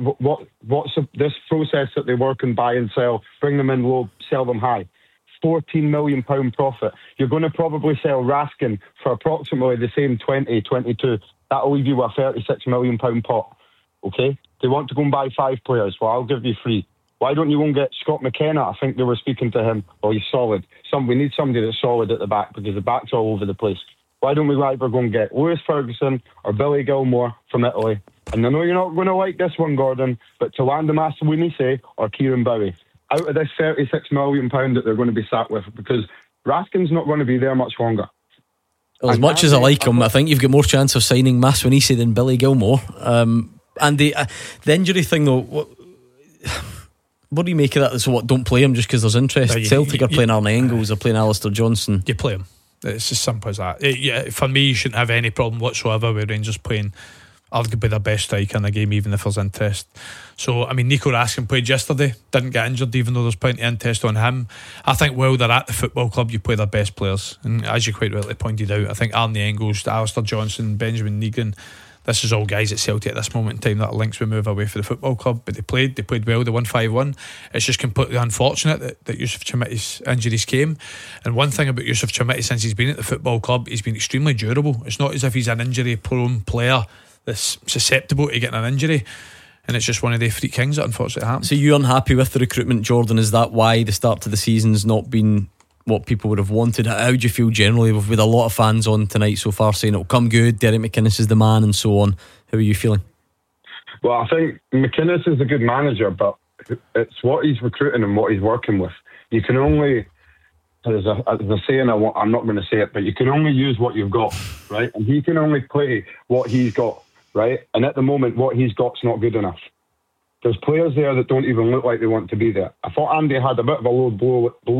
this process that they work and buy and sell, bring them in low, sell them high? £14 million profit. You're going to probably sell Raskin for approximately the same 20, 22. That'll leave you with a £36 million pot. Okay? They want to go and buy 5 players. Well, I'll give you 3. Why don't you go and get Scott McKenna? I think they were speaking to him. Oh, he's solid. We need somebody that's solid at the back, because the back's all over the place. Why don't we either go and get Lewis Ferguson or Billy Gilmore from Italy? And I know you're not going to like this one, Gordon, but Tawanda Masawinise or Kieran Bowie out of this £36 million that they're going to be sat with, because Raskin's not going to be there much longer. Well, as much as I like him, I think you've got more chance of signing Masawinise than Billy Gilmore. And the injury thing, though, what do you make of that? So what, don't play him just because there's interest? Celtic are playing Arne Engels, they're playing Alistair Johnson. You play him. It's as simple as that. For me, you shouldn't have any problem whatsoever with Rangers playing arguably their best striker in the game, even if there's interest. So, I mean, Nico Raskin played yesterday, didn't get injured, even though there's plenty of interest on him. I think while they're at the football club, you play their best players. And as you quite rightly pointed out, I think Arne Engels, Alistair Johnson, Benjamin Negan, this is all guys at Celtic at this moment in time that are links we move away for the football club, but they played well, they won 5-1. It's just completely unfortunate that Yusuf Chermiti's injuries came. And one thing about Yusuf Chermiti, since he's been at the football club, he's been extremely durable. It's not as if he's an injury prone player that's susceptible to getting an injury, and it's just one of the freak kings that unfortunately happens. So you unhappy with the recruitment, Jordan? Is that why the start to the season's not been what people would have wanted? How do you feel generally? We've had a lot of fans on tonight so far saying it'll come good, Derek McInnes is the man and so on. How are you feeling? Well, I think McInnes is a good manager, but it's what he's recruiting and what he's working with. You can only, there's a saying, I'm not going to say it, but you can only use what you've got, right? And he can only play what he's got, right? And at the moment, what he's got's not good enough. There's players there that don't even look like they want to be there. I thought Andy had a bit of a low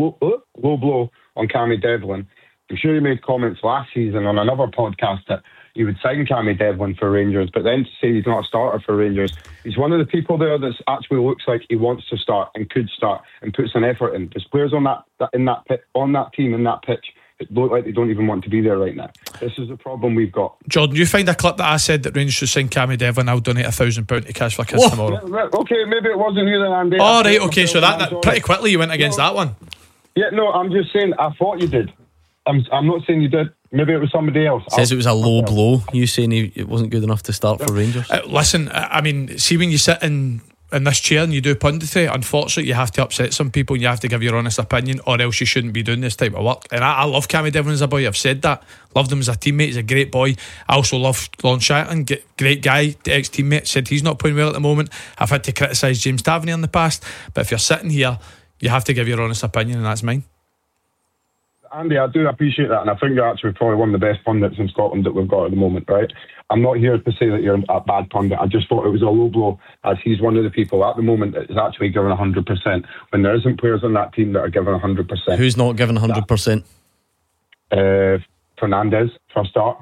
blow on Cammy Devlin. I'm sure he made comments last season on another podcast that he would sign Cammy Devlin for Rangers, but then to say he's not a starter for Rangers, he's one of the people there that actually looks like he wants to start and could start and puts an effort in. There's players on that team in that pitch that look like they don't even want to be there right now. This is the problem we've got. Jordan, you find a clip that I said that Rangers should sign Cammy Devlin, I'll donate £1,000 to Cash for Kids tomorrow. Okay, maybe it wasn't you then, Andy. Oh, right, okay, so that pretty quickly you went against that one. Yeah, no, I'm just saying, I thought you did. I'm not saying you did. Maybe it was somebody else. Says it was a low blow. You saying it wasn't good enough to start for Rangers? Listen, I mean, see when you sit in this chair and you do punditry, unfortunately you have to upset some people and you have to give your honest opinion, or else you shouldn't be doing this type of work. And I love Cammy Devlin as a boy, I've said that. Loved him as a teammate, he's a great boy. I also love Lon Shatton, great guy, the ex-teammate. Said he's not playing well at the moment. I've had to criticise James Tavernier in the past, but if you're sitting here, you have to give your honest opinion, and that's mine. Andy, I do appreciate that, and I think you're actually probably one of the best pundits in Scotland that we've got at the moment, right? I'm not here to say that you're a bad pundit. I just thought it was a low blow, as he's one of the people at the moment that is actually giving 100%, when there isn't players on that team that are giving 100%. Who's not giving 100%? Fernandes, for a start.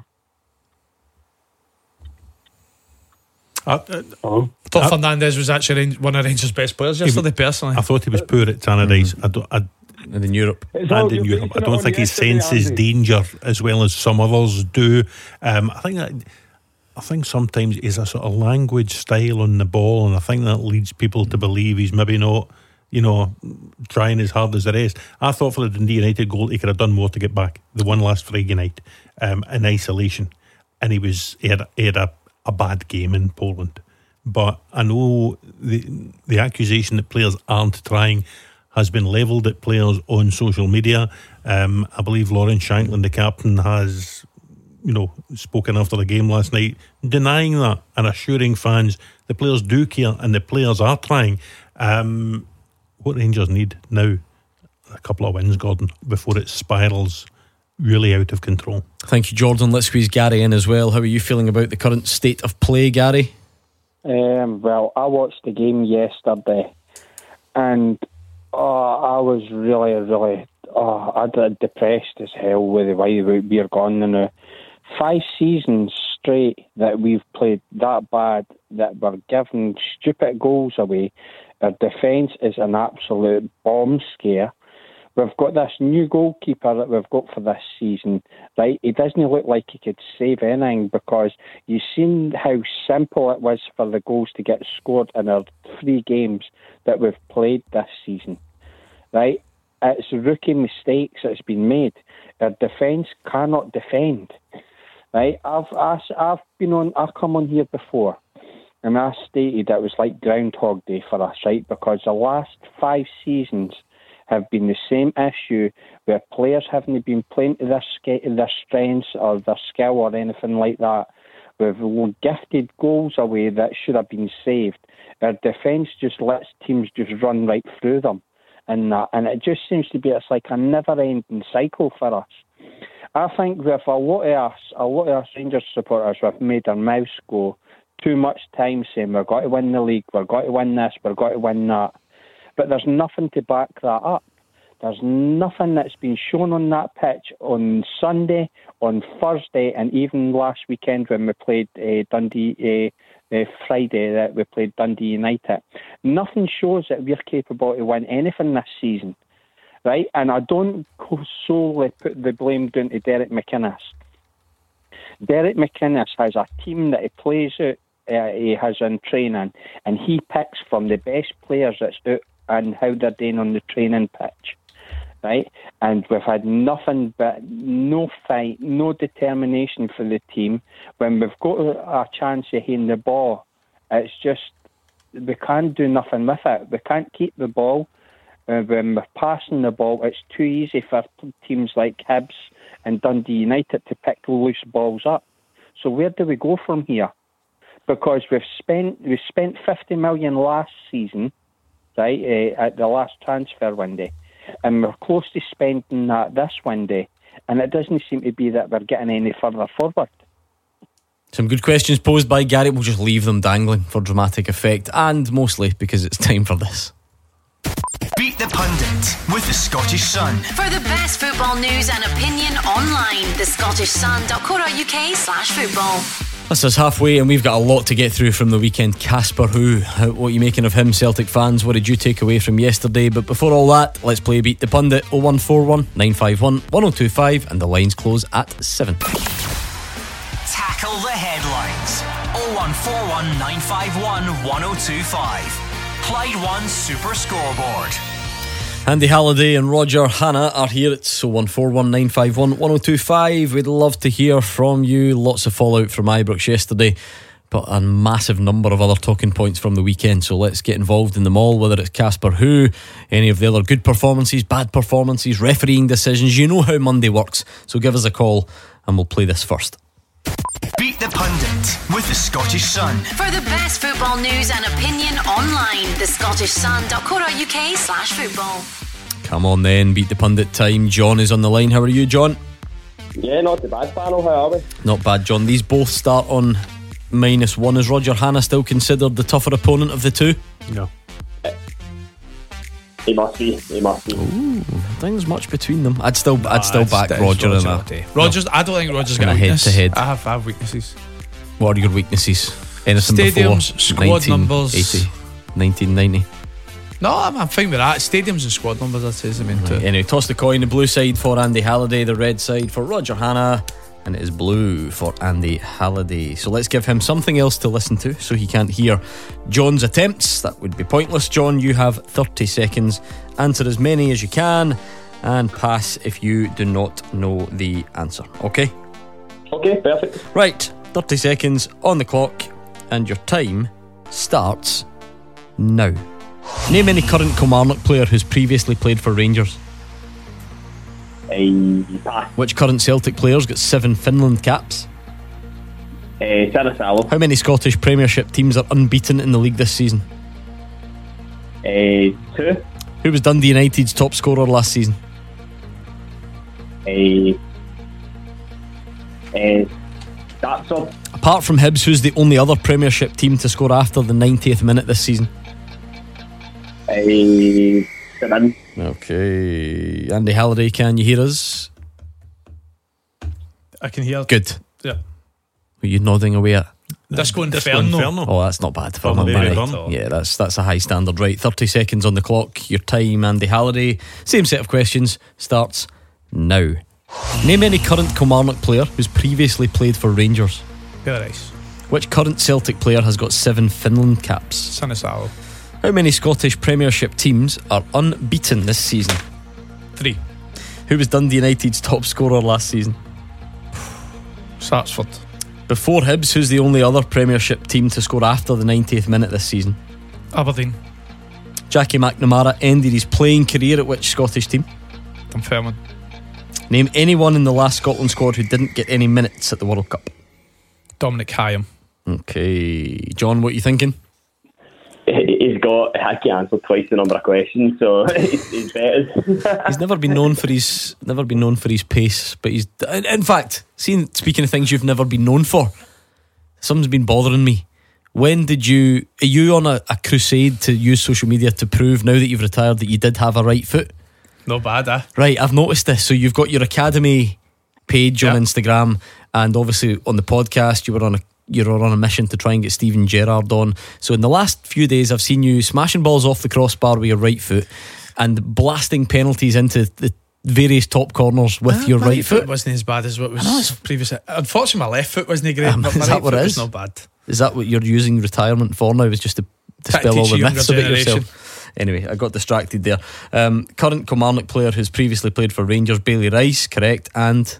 I thought Fernandes was actually one of Rangers' best players yesterday, personally. I thought he was poor at Tannadice. And in Europe. I don't think he senses danger as well as some others do. I think sometimes he's a sort of language style on the ball, and I think that leads people to believe he's maybe not, trying as hard as the rest. I thought for the Dundee United goal he could have done more to get back. The one last Friday night in isolation, and he had a bad game in Poland. But I know the accusation that players aren't trying has been levelled at players on social media. I believe Lawrence Shankland, the captain, has spoken after the game last night, denying that and assuring fans the players do care and the players are trying. What Rangers need now, a couple of wins, Gordon, before it spirals really out of control. Thank you, Jordan. Let's squeeze Gary in as well. How are you feeling about the current state of play, Gary? Well, I watched the game yesterday, and I was really depressed as hell with the way we're gone now. 5 seasons straight that we've played that bad, that we're giving stupid goals away. Our defence is an absolute bomb scare. We've got this new goalkeeper that we've got for this season, right? He doesn't look like he could save anything, because you've seen how simple it was for the goals to get scored in our 3 games that we've played this season, right? It's rookie mistakes that's been made. Our defence cannot defend, right? I've come on here before, and I stated it was like Groundhog Day for us, right? Because the last 5 seasons have been the same issue, where players haven't been playing to their strengths or their skill or anything like that. We've gifted goals away that should have been saved. Our defence just lets teams just run right through them, and it just seems to be, it's like a never-ending cycle for us. I think with a lot of us Rangers supporters, we've made our mouths go too much time saying we've got to win the league, we've got to win this, we've got to win that. But there's nothing to back that up. There's nothing that's been shown on that pitch on Sunday, on Thursday, and even last weekend when we played Dundee, Friday that we played Dundee United. Nothing shows that we're capable to win anything this season, right? And I don't solely put the blame down to Derek McInnes. Derek McInnes has a team that he plays out, he has in training, and he picks from the best players that's out and how they're doing on the training pitch, right? And we've had nothing but no fight, no determination for the team. When we've got a chance of hitting the ball, it's just, we can't do nothing with it. We can't keep the ball. When we're passing the ball, it's too easy for teams like Hibs and Dundee United to pick loose balls up. So where do we go from here? Because we spent 50 million last season, right, at the last transfer window, and we're close to spending that this window, and it doesn't seem to be that we're getting any further forward. Some good questions posed by Gary. We'll just leave them dangling for dramatic effect, and mostly because it's time for this. Beat the Pundit with the Scottish Sun. For the best football news and opinion online, thescottishsun.co.uk/football. That's us halfway, and we've got a lot to get through from the weekend. Casper Who, what are you making of him, Celtic fans? What did you take away from yesterday? But before all that, let's play Beat the Pundit. 0141 951 1025, and the lines close at 7. Tackle the headlines. 0141 951 1025. Clyde One Super Scoreboard. Andy Halliday and Roger Hanna are here. It's 0141 951 1025. We'd love to hear from you. Lots of fallout from Ibrox yesterday, but a massive number of other talking points from the weekend. So let's get involved in them all, whether it's Casper Who, any of the other good performances, bad performances, refereeing decisions. You know how Monday works. So give us a call and we'll play this first. Beat the Pundit with the Scottish Sun. For the best football news and opinion online, thescottishsun.co.uk/football. Come on then, Beat the Pundit time. John is on the line. How are you, John? Yeah, not too bad, panel. How are we? Not bad, John. These both start on -1. Is Roger Hanna still considered the tougher opponent of the two? No. He must be. Ooh, I think there's much between them. I'd still back Roger in that. Rogers, I don't think Rogers got a weakness. Head-to-head. I have weaknesses. What are your weaknesses? Anything Stadiums, before squad numbers. 1990. No, I'm fine with that. Stadiums and squad numbers, I'd say, is the main two. Anyway, toss the coin. The blue side for Andy Halliday, the red side for Roger Hanna, and it is blue for Andy Halliday. So let's give him something else to listen to so he can't hear John's attempts. That would be pointless. John, you have 30 seconds. Answer as many as you can and pass if you do not know the answer. Okay? Okay, perfect. Right, 30 seconds on the clock, and your time starts now. Name any current Kilmarnock player who's previously played for Rangers. Pass. Which current Celtic players got 7 Finland caps? Sinisalo. How many Scottish Premiership teams are unbeaten in the league this season? 2. Who was Dundee United's top scorer last season? That's up. Apart from Hibs, who's the only other Premiership team to score after the 90th minute this season? 7. Okay. Andy Halliday, can you hear us? I can hear. Good. Yeah. Were you nodding away at? Disco Inferno. Oh, that's not bad for From him. Barry Right. Dunn. Yeah, that's a high standard. Right, 30 seconds on the clock. Your time, Andy Halliday. Same set of questions. Starts now. Name any current Kilmarnock player who's previously played for Rangers. Paradise. Which current Celtic player has got 7 Finland caps? Sinisalo. How many Scottish Premiership teams are unbeaten this season? 3. Who was Dundee United's top scorer last season? Sarsford. Before Hibs, who's the only other Premiership team to score after the 90th minute this season? Aberdeen. Jackie McNamara ended his playing career at which Scottish team? Dunfermline. Name anyone in the last Scotland squad who didn't get any minutes at the World Cup. Dominic Hyam. Okay, John, what are you thinking? I can't answer twice the number of questions, so he's better. He's never been known for his pace, but he's, in fact, speaking of things you've never been known for, something's been bothering me. When did are you on a crusade to use social media to prove now that you've retired that you did have a right foot? Not bad, eh? Right, I've noticed this. So you've got your academy page on Instagram, and obviously on the podcast you were on a mission to try and get Steven Gerrard on. So in the last few days I've seen you smashing balls off the crossbar with your right foot and blasting penalties into the various top corners with your right foot. Wasn't as bad as what was previously. Unfortunately my left foot wasn't great, but my is right that what foot it was is? not bad. Is that what you're using retirement for now, is just to dispel all the myths about yourself? Anyway, I got distracted there. Current Kilmarnock player who's previously played for Rangers, Bailey Rice, correct. And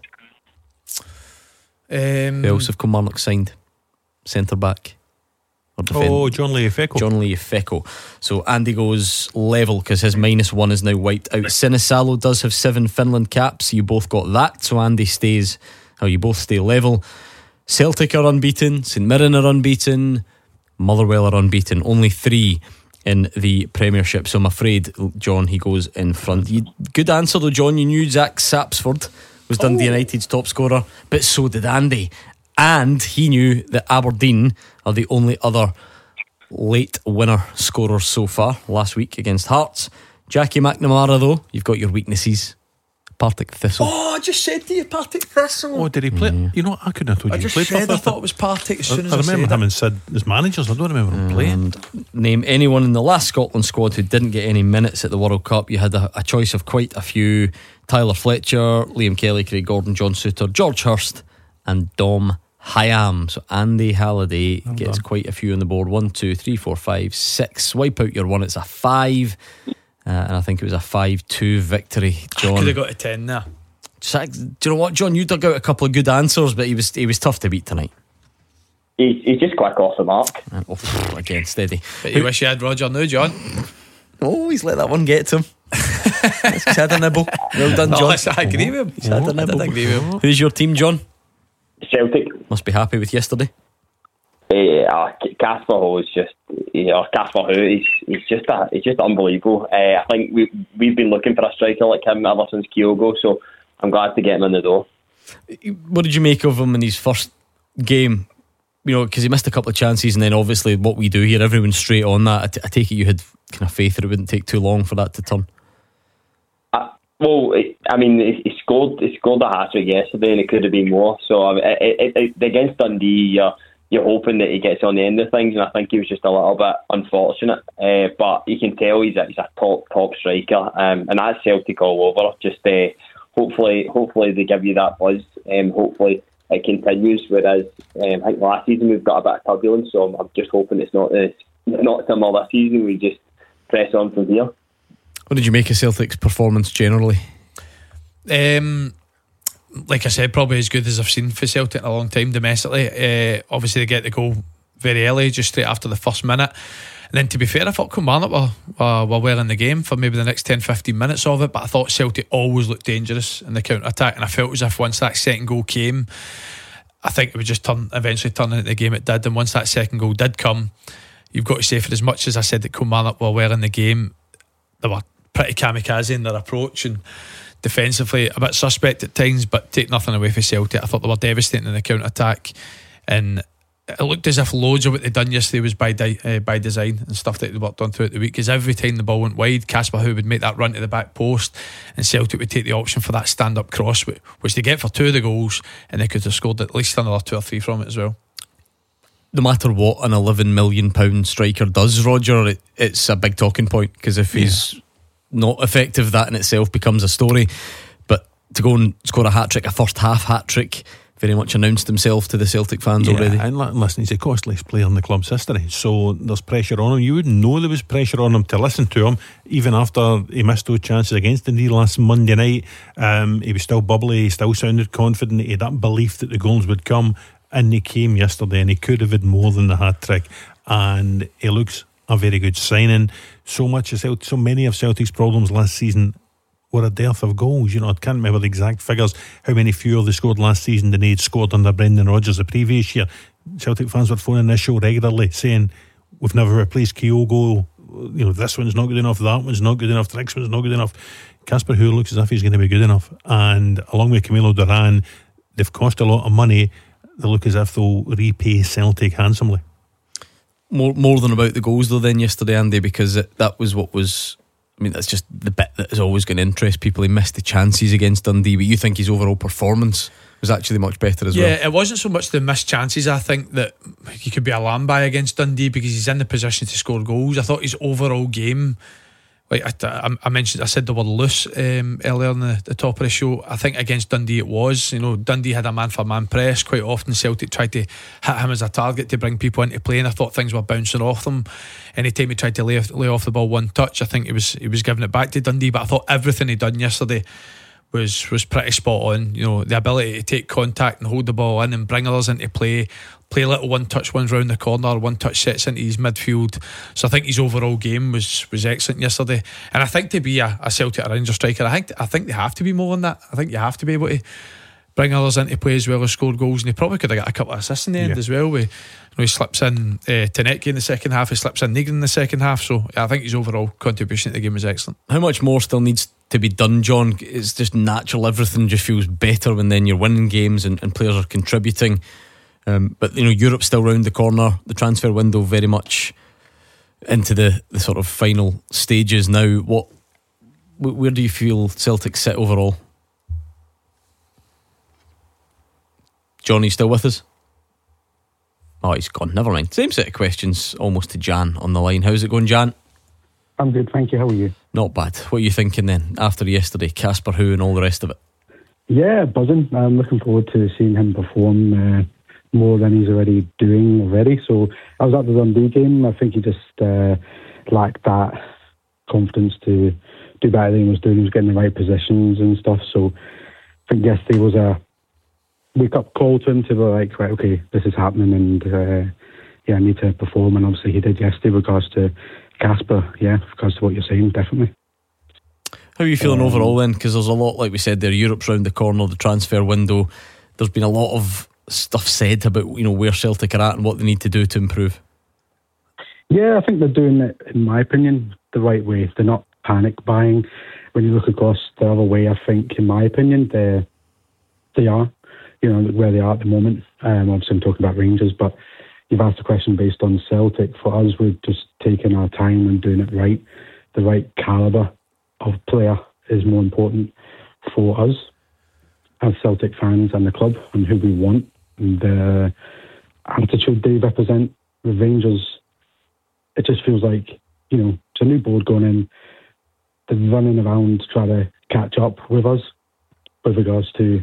who else have Kilmarnock signed? Centre back or defender? John Leafeco. John Leafeco. So Andy goes level because his -1 is now wiped out. Sinisalo does have 7 Finland caps. You both got that, so Andy stays. You both stay level. Celtic are unbeaten. St Mirren are unbeaten. Motherwell are unbeaten. Only 3 in the Premiership. So I'm afraid John, he goes in front. Good answer though, John. You knew Zach Sapsford was Dundee United's top scorer, but so did Andy. And he knew that Aberdeen are the only other late winner scorers so far last week against Hearts. Jackie McNamara, though, you've got your weaknesses. Partick Thistle. Oh, I just said to you, Partick Thistle. Oh, did he play? You know, I couldn't have told you he played for I Thistle. thought it was Partick as soon as I remember said him and Sid as managers. I don't remember him playing. And name anyone in the last Scotland squad who didn't get any minutes at the World Cup. You had a choice of quite a few: Tyler Fletcher, Liam Kelly, Craig Gordon, John Souttar, George Hurst, and Dom Hyam. So Andy Halliday gets quite a few on the board. 1, 2, 3, 4, 5, 6. Wipe out your one. It's a 5, and I think it was a 5-2 victory. John, I could have got a 10 there. Do you know what, John? You dug out a couple of good answers, but he was tough to beat tonight. He's just quick off the mark. Again, steady. But you wish you had Roger now, John. Oh, he's let that one get to him. He's had a nibble. Well done, John. I agree with him. He's had a nibble. I agree with him. Who's your team, John? Celtic. Must be happy with yesterday. Casper Ho is just, Casper Ho. He's just unbelievable. I think we've been looking for a striker like him ever since Kyogo, so I'm glad to get him in the door. What did you make of him in his first game? You know, because he missed a couple of chances, and then obviously what we do here, everyone's straight on that. I take it you had kind of faith that it wouldn't take too long for that to turn. He scored a hat-trick yesterday, and it could have been more. So against Dundee, you're hoping that he gets on the end of things, and I think he was just a little bit unfortunate. But you can tell he's a top striker, and that's Celtic all over. Just hopefully they give you that buzz. Hopefully it continues. Whereas I think last season we've got a bit of turbulence, so I'm just hoping it's not similar this season. We just press on from here. What did you make of Celtic's performance generally? Like I said, probably as good as I've seen for Celtic in a long time domestically. Obviously they get the goal very early, just straight after the first minute. And then to be fair, I thought Kilmarnock were well in the game for maybe the next 10-15 minutes of it, but I thought Celtic always looked dangerous in the counter-attack, and I felt as if once that second goal came, I think it would just eventually turn into the game it did. And once that second goal did come, you've got to say, for as much as I said that Kilmarnock were well in the game, they were pretty kamikaze in their approach, and defensively a bit suspect at times, but take nothing away from Celtic. I thought they were devastating in the counter-attack, and it looked as if loads of what they'd done yesterday was by design and stuff that they worked on throughout the week, because every time the ball went wide, Casper Ho would make that run to the back post, and Celtic would take the option for that stand-up cross, which they get for 2 of the goals, and they could have scored at least another 2 or 3 from it as well. No matter what an £11 million striker does, Roger, it's a big talking point, because if he's not effective, that in itself becomes a story. But to go and score a hat-trick, a first half hat-trick, very much announced himself to the Celtic fans already. And listen, he's the costliest player in the club's history, so there's pressure on him. You wouldn't know there was pressure on him to listen to him, even after he missed those chances against Dundee last Monday night. He was still bubbly, he still sounded confident, he had that belief that the goals would come, and they came yesterday, and he could have had more than the hat-trick, and he looks a very good signing. So many of Celtic's problems last season were a dearth of goals. You know, I can't remember the exact figures, how many fewer they scored last season than they'd scored under Brendan Rodgers the previous year. Celtic fans were phoning this show regularly saying, we've never replaced Kyogo, you know, this one's not good enough, that one's not good enough, the next one's not good enough. Casper Ho looks as if he's going to be good enough, and along with Camilo Duran, they've cost a lot of money. They look as if they'll repay Celtic handsomely. More than about the goals though then yesterday, Andy, because that was what was, I mean, that's just the bit that is always going to interest people. He missed the chances against Dundee, but you think his overall performance was actually much better as well? Yeah, it wasn't so much the missed chances, I think, that he could be alarmed by against Dundee, because he's in the position to score goals. I thought his overall game, like I said the word loose earlier in the top of the show. I think against Dundee it was, you know, Dundee had a man-for-man press. Quite often Celtic tried to hit him as a target to bring people into play, and I thought things were bouncing off them. Anytime he tried to lay off the ball one touch, I think he was giving it back to Dundee. But I thought everything he done yesterday was pretty spot on. You know, the ability to take contact and hold the ball in and bring others into play little one-touch ones round the corner, one-touch sets into his midfield. So I think his overall game was excellent yesterday. And I think to be a Celtic or Rangers striker, I think they have to be more than that. I think you have to be able to bring others into play as well as score goals, and he probably could have got a couple of assists in the end as well. He slips in Tenecki in the second half, he slips in Negrin in the second half, so I think his overall contribution to the game was excellent. How much more still needs to be done, John? It's just natural, everything just feels better when then you're winning games and players are contributing. But you know, Europe's still round the corner, the transfer window very much into the sort of final stages now. What Where do you feel Celtic sit overall? Johnny still with us? Oh, he's gone. Never mind. Same set of questions almost to Jan on the line. How's it going, Jan? I'm good, thank you. How are you? Not bad. What are you thinking then after yesterday? Casper Who and all the rest of it? Yeah, buzzing. I'm looking forward to seeing him perform more than he's already doing already. So I was at the Dundee game. I think he just lacked that confidence to do better than he was doing. He was getting the right positions and stuff. So I think yesterday was a wake-up call to him to be like, right, okay, this is happening, and I need to perform. And obviously he did yesterday with regards to Casper, with regards to what you're saying, definitely. How are you feeling overall then? Because there's a lot, like we said there, Europe's round the corner, the transfer window. There's been a lot of stuff said about, where Celtic are at and what they need to do to improve. Yeah, I think they're doing it, in my opinion, the right way. They're not panic buying. When you look across the other way, I think, in my opinion, they are. Where they are at the moment. Obviously I'm talking about Rangers, but you've asked a question based on Celtic. For us, we're just taking our time and doing it right. The right calibre of player is more important for us as Celtic fans and the club, and who we want, and the attitude they represent. With Rangers, it just feels like, it's a new board going in. They're running around to try to catch up with us with regards to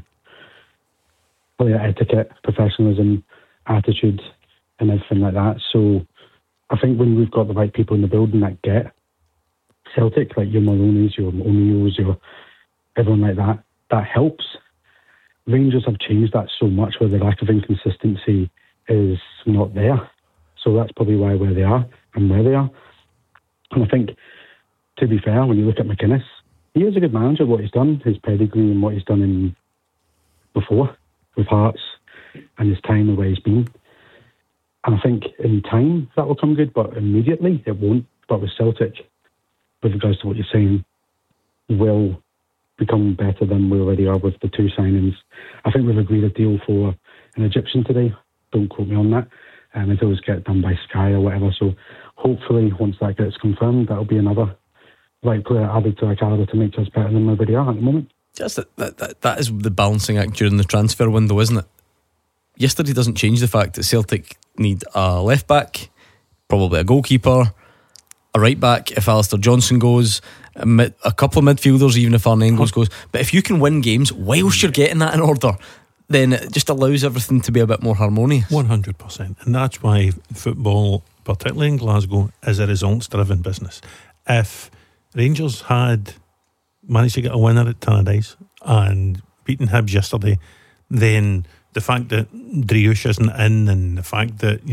player etiquette, professionalism, attitude, and everything like that. So I think when we've got the right people in the building that get Celtic, like your Maronis, your O'Neills, your everyone like that, that helps. Rangers have changed that so much where the lack of inconsistency is not there. So that's probably why where they are and where they are. And I think, to be fair, when you look at McInnes, he is a good manager, what he's done, his pedigree and what he's done in before with Hearts and his time the way he's been. And I think in time that will come good, but immediately it won't. But with Celtic, with regards to what you're saying, will become better than we already are with the two signings. I think we've agreed a deal for an Egyptian today. Don't quote me on that. It always get done by Sky or whatever. So hopefully once that gets confirmed, that'll be another right player added to our calibre to make us better than we already are at the moment. Just that is the balancing act during the transfer window, isn't it? Yesterday doesn't change the fact that Celtic need a left back, probably a goalkeeper, a right back if Alistair Johnson goes, a couple of midfielders even if Arnengels goes. But if you can win games whilst you're getting that in order, then it just allows everything to be a bit more harmonious. 100%. And that's why football, particularly in Glasgow, is a results driven business. If Rangers had managed to get a winner at Tannadice and beaten Hibs yesterday, then the fact that Driouche isn't in, and the fact that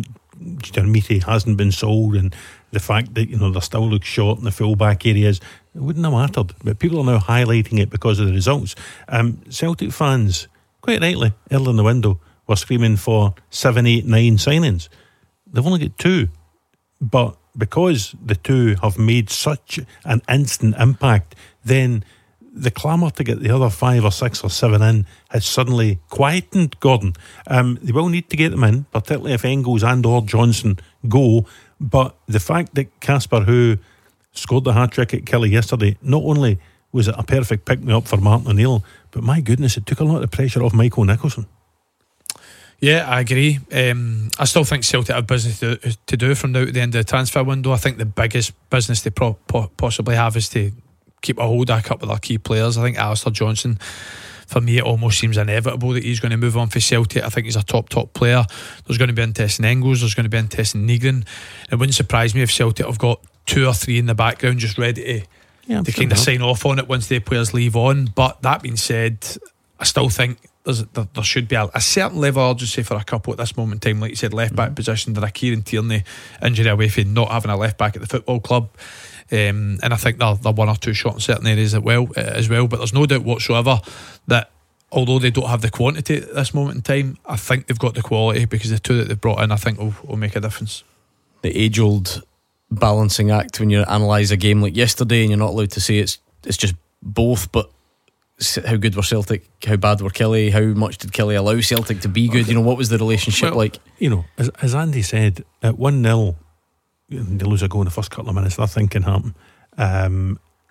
Mite hasn't been sold, and the fact that they still look short in the full back areas, it wouldn't have mattered. But people are now highlighting it because of the results. Celtic fans, quite rightly, early in the window, were screaming for 7, 8, 9 signings. They've only got 2, but because the 2 have made such an instant impact, then the clamour to get the other 5 or 6 or 7 in has suddenly quietened, Gordon. They will need to get them in, particularly if Engels and or Johnson go. But the fact that Casper, who scored the hat-trick at Kelly yesterday, not only was it a perfect pick-me-up for Martin O'Neill, but my goodness, it took a lot of pressure off Michael Nicholson. Yeah, I agree. I still think Celtic have business to do from now to the end of the transfer window. I think the biggest business they possibly have is to keep a hold of a couple of their key players. I think Alistair Johnson, for me, it almost seems inevitable that he's going to move on for Celtic. I think he's a top player. There's going to be interest in Engels, there's going to be interest in Nygren. It wouldn't surprise me if Celtic have got 2 or 3 in the background just ready to kind of sign off on it once the players leave on. But that being said, I still think there should be a certain level of urgency for a couple at this moment in time. Like you said, left back position, there are Kieran Tierney injury away from not having a left back at the football club. And I think they're 1 or 2 short in certain areas as well. But there's no doubt whatsoever that although they don't have the quantity at this moment in time, I think they've got the quality, because the 2 that they've brought in, I think will make a difference. The age-old balancing act when you analyse a game like yesterday, and you're not allowed to say it's just both, but how good were Celtic, how bad were Kelly, how much did Kelly allow Celtic to be good? What was the relationship like? As Andy said, at 1-0, they lose a goal in the first couple of minutes, nothing can happen.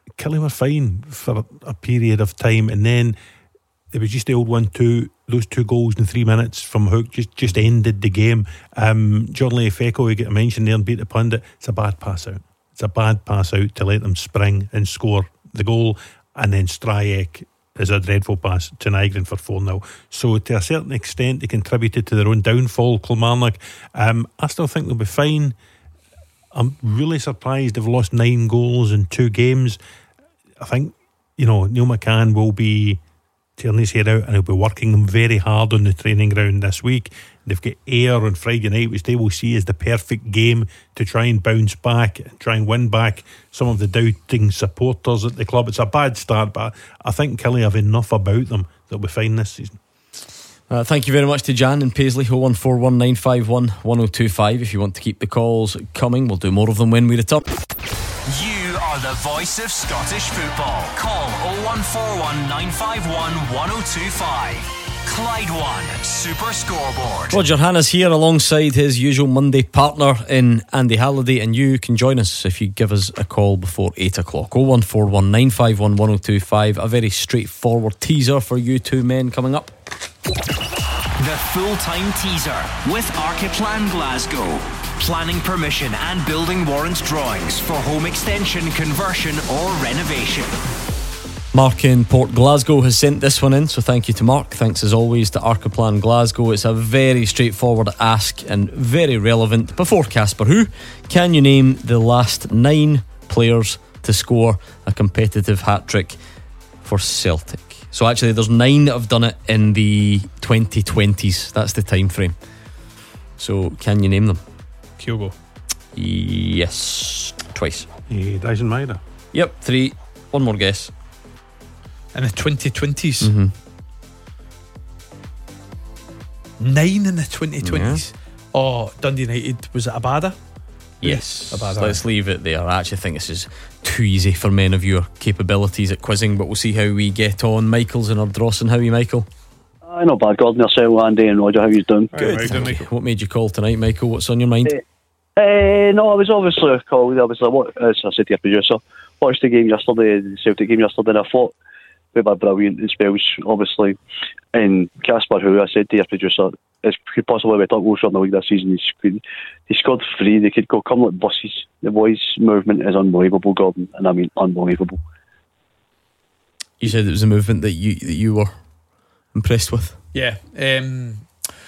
Killie were fine for a period of time, and then it was just the old 1-2. Those 2 goals in 3 minutes from Hook just ended the game. John Leifeco, who got mentioned there and beat the pundit, it's a bad pass out. It's a bad pass out to let them spring and score the goal, and then Stryek is a dreadful pass to Nygren for 4-0. So to a certain extent they contributed to their own downfall, Kilmarnock. I still think they'll be fine. I'm really surprised they've lost 9 goals in 2 games. I think, Neil McCann will be tearing his head out, and he'll be working them very hard on the training ground this week. They've got Ayr on Friday night, which they will see as the perfect game to try and bounce back and try and win back some of the doubting supporters at the club. It's a bad start, but I think Killie have enough about them that we'll be fine this season. Thank you very much to Jan and Paisley. 01419511025. If you want to keep the calls coming, we'll do more of them when we return. You are the voice of Scottish football. Call 0141 951 1025. Clyde One Super Scoreboard. Roger Hanna's here alongside his usual Monday partner in Andy Halliday, and you can join us if you give us a call before 8 o'clock. 0141 951 1025. A very straightforward teaser for you two men coming up. The full-time teaser with Archiplan Glasgow. Planning permission and building warrant drawings for home extension, conversion or renovation. Mark in Port Glasgow has sent this one in, so thank you to Mark. Thanks as always to Archiplan Glasgow. It's a very straightforward ask and very relevant. Before Casper, who can you name the last 9 players to score a competitive hat-trick for Celtic? So actually there's 9 that have done it in the 2020s. That's the time frame. So can you name them? Kyogo. Yes, twice. Dyson Maeda. Yep, 3. One more guess. In the 2020s. Mm-hmm. 9 in the 2020s. Yeah. Oh, Dundee United. Was it Abada? Yes. Abada. Let's leave it there. I actually think this is too easy for men of your capabilities at quizzing, but we'll see how we get on. Michael's in Ardrossan. How are you, Michael? Not bad, Gordon. Yourself, Andy and Roger. How you doing? Good. Thank you. What made you call tonight, Michael? What's on your mind? No, I was obviously a call. Obviously, as I said to your producer, watched the game yesterday, the Celtic game yesterday, and I thought we were brilliant in spells, obviously. And Casper, who I said to your producer, could possibly be top goal scorer in the league this season. He scored 3. They could come like buses. The boys' movement is unbelievable, Gordon, and I mean unbelievable. You said it was a movement that you were impressed with. Yeah. And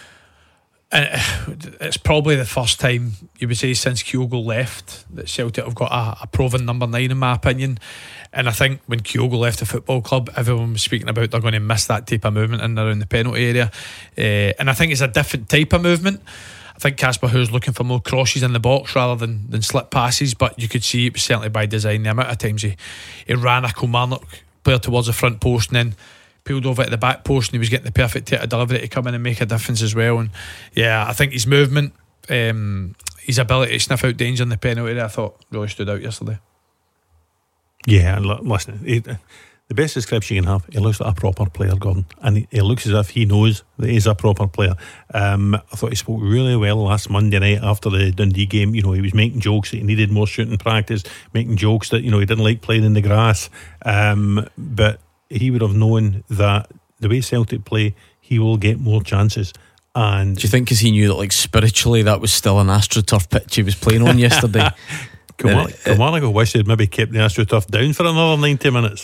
it's probably the first time you would say since Kyogo left that Celtic have got a proven number 9 in my opinion. And I think when Kyogo left the football club, everyone was speaking about they're going to miss that type of movement in around the penalty area, and I think it's a different type of movement. I think Casper Howe's looking for more crosses in the box rather than slip passes, but you could see it was certainly by design. The amount of times he ran a Kilmarnock player towards the front post and then peeled over at the back post, and he was getting the perfect delivery to come in and make a difference as well. And yeah, I think his movement, his ability to sniff out danger in the penalty area, I thought really stood out yesterday. Yeah, listen, the best description you can have, he looks like a proper player, Gordon, and he looks as if he knows that he's a proper player. I thought he spoke really well last Monday night after the Dundee game. He was making jokes that he needed more shooting practice, making jokes that he didn't like playing in the grass, but he would have known that the way Celtic play, he will get more chances. And do you think because he knew that spiritually that was still an AstroTurf pitch he was playing on yesterday? Kilmarnock wish they'd maybe kept the AstroTurf down for another 90 minutes.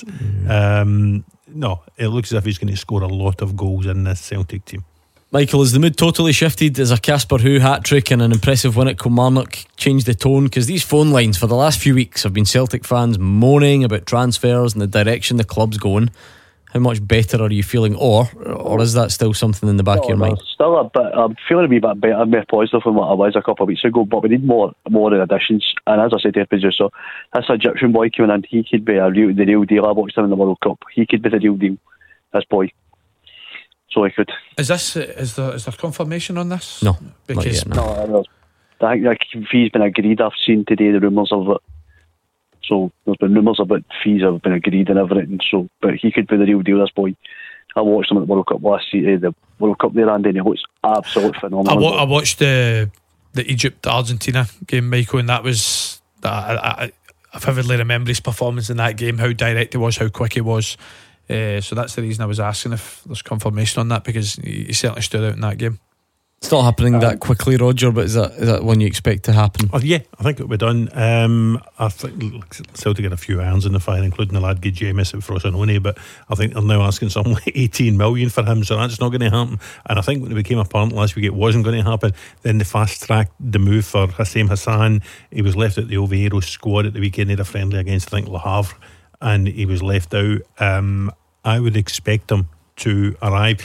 No, it looks as if he's going to score a lot of goals in this Celtic team. Michael, has the mood totally shifted as a Casper Howe hat-trick and an impressive win at Kilmarnock changed the tone? Because these phone lines for the last few weeks have been Celtic fans moaning about transfers and the direction the club's going. How much better are you feeling, or is that still something in the back of your mind? Still a bit. I'm feeling a wee bit better, more positive than what I was a couple of weeks ago. But we need more additions. And as I said to the producer, this Egyptian boy coming in, he could be the real deal. I watched him in the World Cup. He could be the real deal. This boy. So he could. Is there confirmation on this? No, because no. I think fees been agreed. I've seen today the rumours of it. So there's been rumours about fees have been agreed and everything. So, but he could be the real deal. This boy. I watched him at the World Cup the World Cup there, Andy, and he looks absolutely phenomenal. I watched the Egypt-Argentina game, Michael, and that was I vividly remember his performance in that game, how direct he was, how quick he was. So that's the reason I was asking if there's confirmation on that, because he certainly stood out in that game. It's not happening that quickly, Roger, but is that one you expect to happen? Oh, yeah, I think it'll be done. I think Celtic get a few irons in the fire, including the lad Guy James at Frosinone, but I think they're now asking something like 18 million for him, so that's not going to happen. And I think when it became apparent last week it wasn't going to happen, then they fast-tracked the move for Hussein Hassan. He was left at the Oviedo squad at the weekend. He had a friendly against, I think, Le Havre, and he was left out. I would expect him to arrive.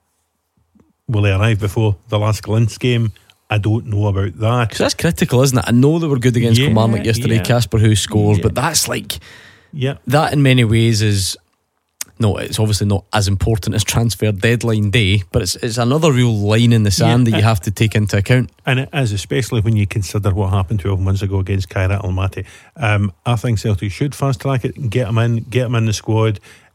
Will he arrive before the last Linz game? I don't know about that. Because that's critical, isn't it? I know they were good against Kilmarnock yesterday, Casper who scores, but that's like, that in many ways is, no, it's obviously not as important as transfer deadline day, but it's another real line in the sand that you have to take into account. And it is, especially when you consider what happened 12 months ago against Kairat Almaty. I think Celtic should fast track it and get him in the squad.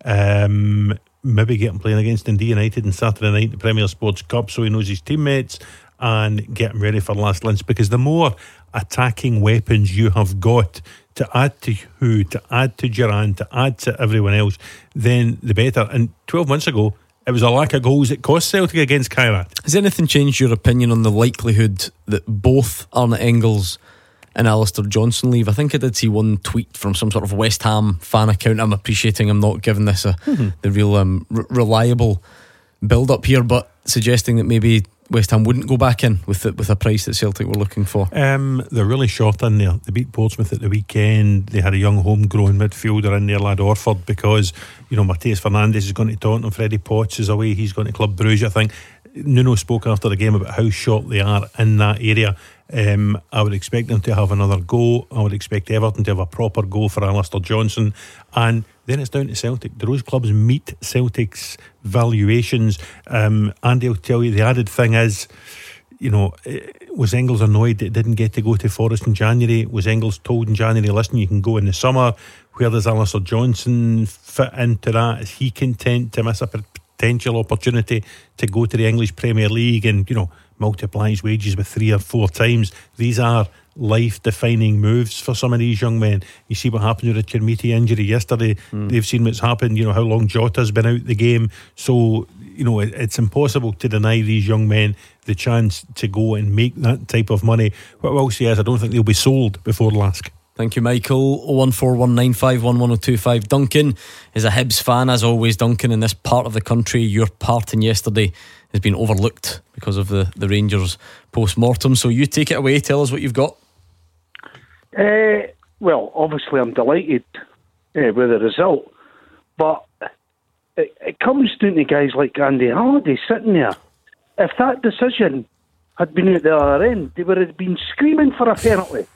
Maybe get him playing against Dundee United on Saturday night in the Premier Sports Cup, so he knows his teammates, and get him ready for last Linz, because the more attacking weapons you have got to add to Hu, to add to Duran, to add to everyone else, then the better. And 12 months ago it was a lack of goals that cost Celtic against Kairat. Has anything changed your opinion on the likelihood that both Arne Engels and Alistair Johnson leave? I think I did see one tweet from some sort of West Ham fan account. I'm appreciating I'm not giving this the real reliable build up here, but suggesting that maybe West Ham wouldn't go back in with a price that Celtic were looking for. They're really short in there. They beat Portsmouth at the weekend. They had a young homegrown midfielder in there, lad Orford, because Mateus Fernandes is going to Tottenham, Freddie Potts is away, he's going to Club Brugge. I think Nuno spoke after the game about how short they are in that area. I would expect them to have another go. I would expect Everton to have a proper go for Alistair Johnson, and then it's down to Celtic. Do those clubs meet Celtic's valuations? Andy will tell you the added thing is, was Engels annoyed that it didn't get to go to Forest in January? Was Engels told in January, listen, you can go in the summer? Where does Alistair Johnson fit into that? Is he content to miss a potential opportunity to go to the English Premier League and multiply his wages with 3 or 4 times? These are life-defining moves for some of these young men. You see what happened with the Chermiti injury yesterday. They've seen what's happened, how long Jota's been out the game. So it's impossible to deny these young men the chance to go and make that type of money. What I will say is I don't think they'll be sold before Lask. Thank you, Michael. 01419511025. Duncan is a Hibs fan, as always. Duncan, in this part of the country, your part in yesterday has been overlooked because of the Rangers post-mortem. So you take it away. Tell us what you've got. Well, obviously I'm delighted with the result, but it comes down to guys like Andy Halliday sitting there. If that decision had been at the other end, they would have been screaming for a penalty.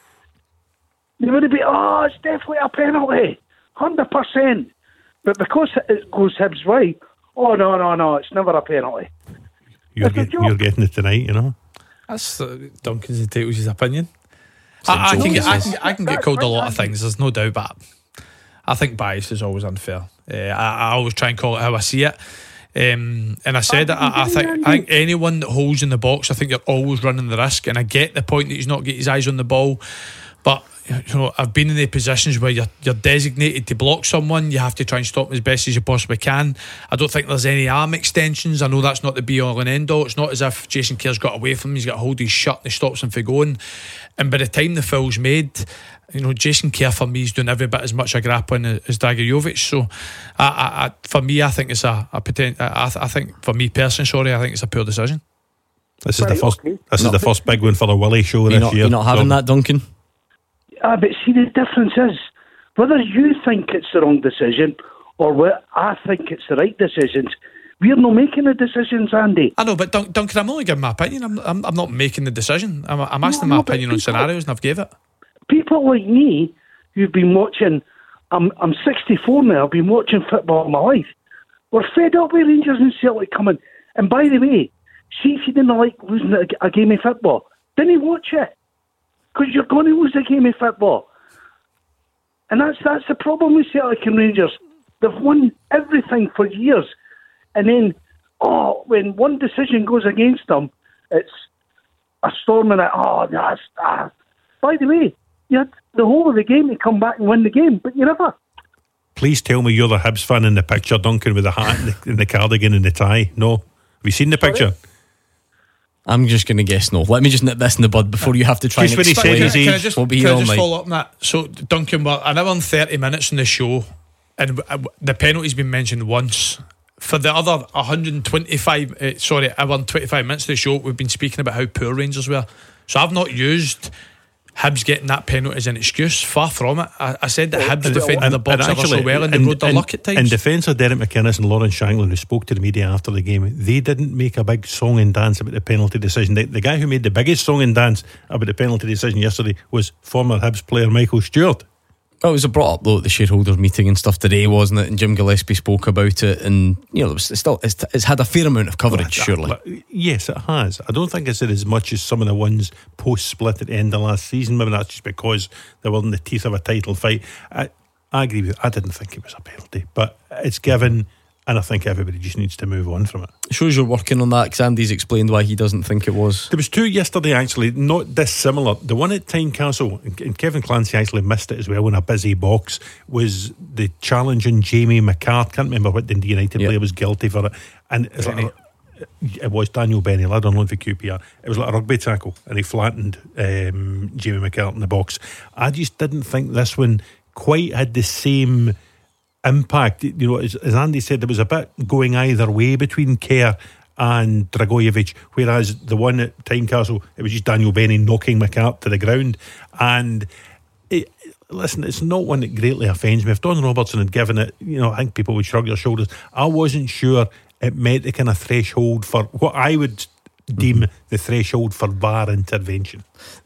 They would have been, it's definitely a penalty, 100%. But because it goes Hibs' way, no, it's never a penalty. You're getting it tonight, That's Duncan's entitled his opinion. I can get called a lot of things, there's no doubt, but I think bias is always unfair. I always try and call it how I see it. And I said that I think anyone that holds in the box, I think you're always running the risk. And I get the point that he's not got his eyes on the ball, but I've been in the positions where you're designated to block someone. You have to try and stop them as best as you possibly can. I don't think there's any arm extensions. I know that's not the be all and end all. It's not as if Jason Kerr's got away from him. He's got a hold of his shirt and he stops him from going. And by the time the foul's made, Jason Kerr for me is doing every bit as much a grappling as Dragojevic. So for me, I think it's I think for me personally, I think it's a poor decision. This is the first big one for the Willie show this year. You're not having that, Duncan? But see, the difference is whether you think it's the wrong decision or what I think it's the right decisions. We're not making the decisions, Andy. I know, but Duncan, I'm only giving my opinion. I'm not making the decision. I'm asking my opinion on scenarios, and I've gave it. People like me who've been watching, I'm 64 now, I've been watching football all my life. We're fed up with Rangers and Celtic coming. And by the way, see if you didn't like losing a game of football, didn't watch it. Because you're going to lose a game of football. And that's the problem with Celtic and Rangers. They've won everything for years. And then, when one decision goes against them, it's a storm and by the way, You had the whole of the game to come back and win the game, but you never. Please tell me you're the Hibs fan in the picture, Duncan, with the hat and the cardigan and the tie. No? Have you seen the picture? I'm just going to guess no. Let me just nip this in the bud before you have to try Just and when he explain. said his age. Can I just follow up on that? So, Duncan, we're an hour and 30 minutes in the show, and the penalty's been mentioned once. For the other hour and 25 minutes of the show, we've been speaking about how poor Rangers were. So I've not used Hibs getting that penalty as an excuse. Far from it. I said that Hibs defended the box ever so well, and they rode their luck at times. In defence of Derek McInnes and Lawrence Shanklin, who spoke to the media after the game, they didn't make a big song and dance about the penalty decision. The guy who made the biggest song and dance about the penalty decision yesterday was former Hibs player Michael Stewart. Well, it was brought up though at the shareholders meeting and stuff today, wasn't it? And Jim Gillespie spoke about it, and it's had a fair amount of coverage, surely. Yes, it has. I don't think it's as much as some of the ones post-split at the end of last season. Maybe that's just because they were in the teeth of a title fight. I agree with you. I didn't think it was a penalty, but it's given, and I think everybody just needs to move on from it. It shows you're working on that, because Andy's explained why he doesn't think it was. There was two yesterday, actually, not dissimilar. The one at Tynecastle, and Kevin Clancy actually missed it as well in a busy box, was the challenge on Jamie McCart. Can't remember what Dundee United player was guilty for it. And it was Daniel Benny, lad on loan for QPR. It was like a rugby tackle, and he flattened Jamie McCart in the box. I just didn't think this one quite had the same impact. You know, as Andy said, there was a bit going either way between Kerr and Dragojevic, whereas the one at Tynecastle, it was just Daniel Benny knocking McCart to the ground. And listen, it's not one that greatly offends me. If Don Robertson had given it, you know, I think people would shrug their shoulders. I wasn't sure it met the kind of threshold for what I would deem the threshold for VAR intervention.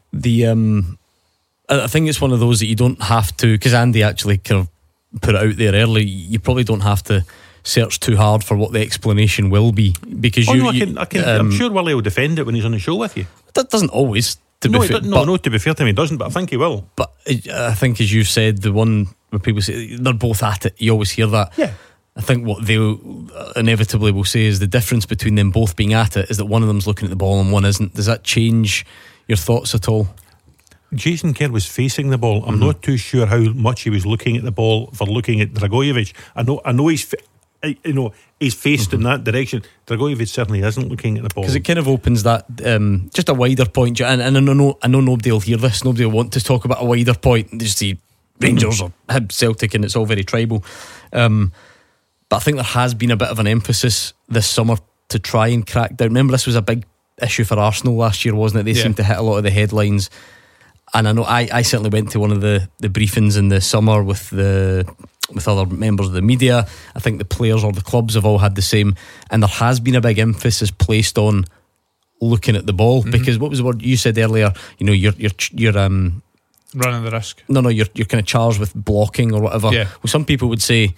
I think it's one of those that you don't have to, because Andy actually kind of put it out there early, you probably don't have to search too hard for what the explanation will be, because I'm sure Willie will defend it when he's on the show with you. That doesn't always, to be fair to him, he doesn't, but I think he will. But I think, as you said, the one where people say they're both at it, you always hear that. Yeah. I think what they inevitably will say is the difference between them both being at it is that one of them's looking at the ball and one isn't. Does that change your thoughts at all? Jason Kerr was facing the ball. I'm not too sure how much he was looking at the ball for looking at Dragojevic. I know he's faced in that direction. Dragojevic certainly isn't looking at the ball, because it kind of opens that just a wider point. And I know nobody will hear this. Nobody will want to talk about a wider point. They just see Rangers or Hibs, Celtic, and it's all very tribal. But I think there has been a bit of an emphasis this summer to try and crack down. Remember, this was a big issue for Arsenal last year, wasn't it? They seemed to hit a lot of the headlines. And I know I certainly went to one of the briefings in the summer with other members of the media. I think the players or the clubs have all had the same, and there has been a big emphasis placed on looking at the ball, because what was the word you said earlier? You know, you're running the risk. No, you're kind of charged with blocking or whatever. Yeah. Well, some people would say,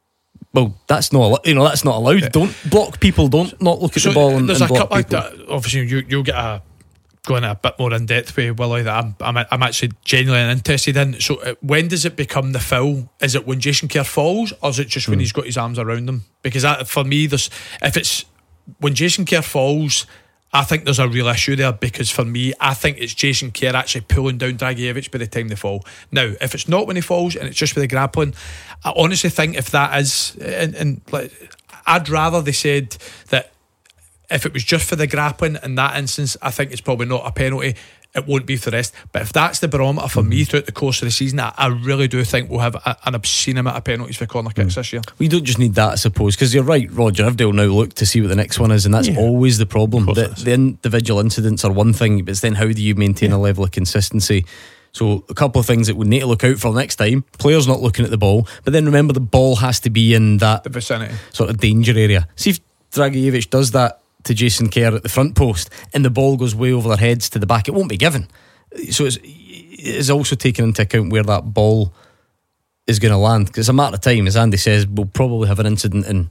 well, that's not allowed. Yeah. Don't block people. Don't not look at the ball and there's and a block couple people. Obviously, you'll get going a bit more in depth with Willie that I'm actually genuinely interested in. So when does it become the foul? Is it when Jason Kerr falls, or is it just when he's got his arms around him? Because for me, if it's when Jason Kerr falls, I think there's a real issue there, because for me, I think it's Jason Kerr actually pulling down Dragicevic by the time they fall. Now, if it's not when he falls and it's just for the grappling, I honestly think if that is, and I'd rather they said that if it was just for the grappling in that instance, I think it's probably not a penalty. It won't be for the rest. But if that's the barometer for me throughout the course of the season, I really do think we'll have an obscene amount of penalties for corner kicks this year. We don't just need that, I suppose, because you're right, Roger. Everybody will now look to see what the next one is, and that's always the problem. The individual incidents are one thing, but it's then how do you maintain a level of consistency? So a couple of things that we need to look out for next time: players not looking at the ball, but then remember the ball has to be in the vicinity, sort of danger area. See if Dragicevic does that to Jason Kerr at the front post and the ball goes way over their heads to the back, it won't be given. So it's also taken into account where that ball is going to land, because it's a matter of time. As Andy says, we'll probably have an incident in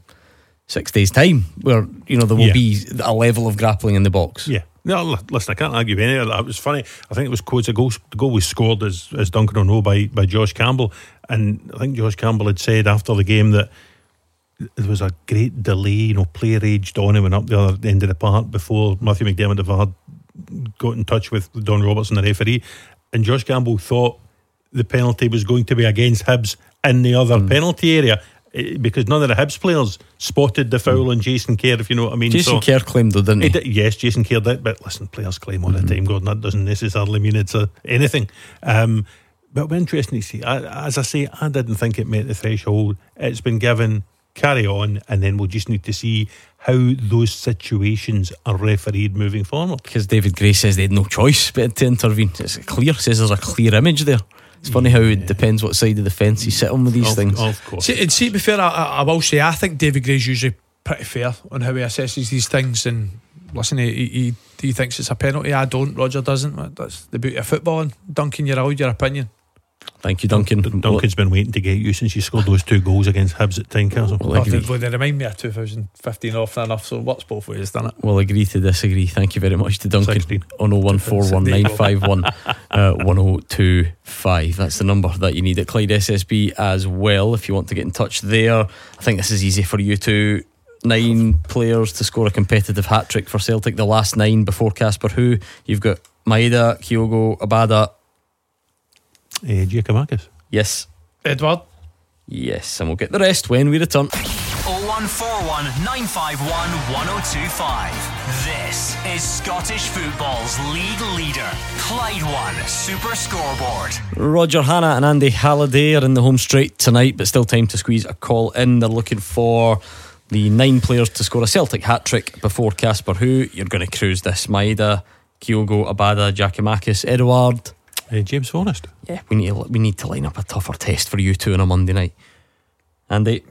6 days' time where there will be a level of grappling in the box. No, listen, I can't argue with any of that. It was funny. I think it was Coates. The goal was scored, as Duncan will know, by Josh Campbell, and I think Josh Campbell had said after the game that there was a great delay, play raged on and went up the other end of the park before Matthew McDermott got in touch with Don Robertson, the referee. and Josh Campbell thought the penalty was going to be against Hibs in the other penalty area, because none of the Hibs players spotted the foul on Jason Kerr, if you know what I mean. Jason Kerr claimed though, didn't he? Yes, Jason Kerr did, but listen, players claim all the time, Gordon. That doesn't necessarily mean it's anything. But it'll be interesting to see. As I say, I didn't think it met the threshold. It's been given, carry on, and then we'll just need to see how those situations are refereed moving forward. Because David Gray says they had no choice but to intervene. It's clear, says there's a clear image there. It's funny how it depends what side of the fence you sit on with these things. Of course. See, to be fair, I will say I think David Gray's usually pretty fair on how he assesses these things. And listen, he thinks it's a penalty. I don't. Roger doesn't. That's the beauty of football. And Duncan, you're allowed your opinion. Thank you, Duncan. Duncan's been waiting to get you since you scored those 2 goals against Hibs at Tynecastle. They remind me of 2015 often enough, so what's both ways, done it? We'll agree to disagree. Thank you very much to Duncan 16. on 01419511025. That's the number that you need at Clyde SSB as well if you want to get in touch there. I think this is easy for you two. 9 players to score a competitive hat-trick for Celtic, the last 9 before Casper Who. You've got Maeda, Kyogo, Abada, Giakoumakis. Yes. Edward. Yes, and we'll get the rest when we return. 0141 951 1025. This is Scottish football's league leader, Clyde One Super Scoreboard. Roger Hannah and Andy Halliday are in the home straight tonight, but still time to squeeze a call in. They're looking for the 9 players to score a Celtic hat-trick before Casper Who. You're going to cruise this. Maeda, Kyogo, Abada, Giakoumakis, Edouard, James Forrest. Yeah, we need to line up a tougher test for you two on a Monday night. Andy,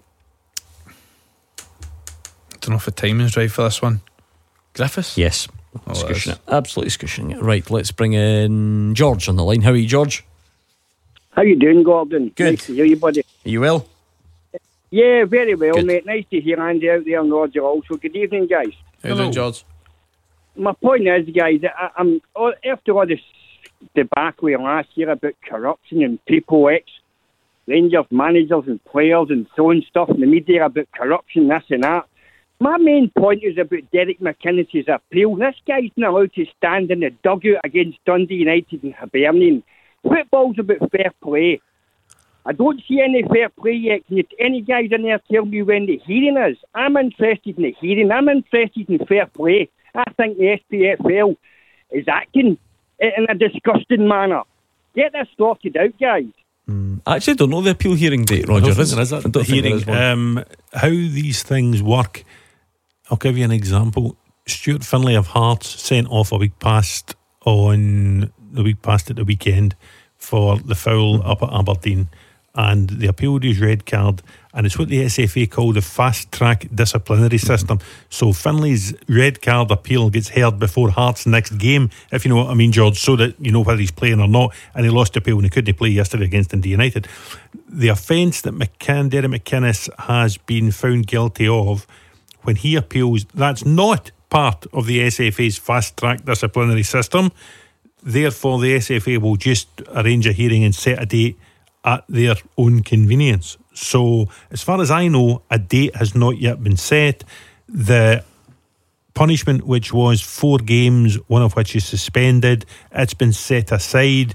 I don't know if the timing's right for this one. Griffiths? Yes. Scushing it. Absolutely scushing it. Right, let's bring in George on the line. How are you, George? How you doing, Gordon? Good. Nice to hear you, buddy. Are you well? Yeah, very well, Good. mate. Nice to hear Andy out there and Roger also. Good evening, guys. How you doing, George? My point is, guys, I'm after all this debacle last year about corruption and people, ex-Rangers managers and players and throwing stuff in the media about corruption, this and that. My main point is about Derek McInnes's appeal. This guy's not allowed to stand in the dugout against Dundee United and Hibernian. Football's about fair play. I don't see any fair play yet. Can any guys in there tell me when the hearing is? I'm interested in the hearing. I'm interested in fair play. I think the SPFL is acting in a disgusting manner. Get this sorted out, guys. I actually don't know the appeal hearing date, Roger. I don't think there is a hearing. How these things work, I'll give you an example. Stuart Finlay of Hearts sent off a week past at the weekend for the foul up at Aberdeen, and they appealed his red card, and it's what the SFA call the fast track disciplinary system. So Finlay's red card appeal gets heard before Hearts' next game, if you know what I mean, George, so that you know whether he's playing or not. And he lost the appeal and he couldn't play yesterday against Dundee United. The offence that Derek McInnes has been found guilty of, when he appeals, that's not part of the SFA's fast track disciplinary system. Therefore, the SFA will just arrange a hearing and set a date at their own convenience. So, as far as I know, a date has not yet been set. The punishment, which was 4 games, one of which is suspended, it's been set aside.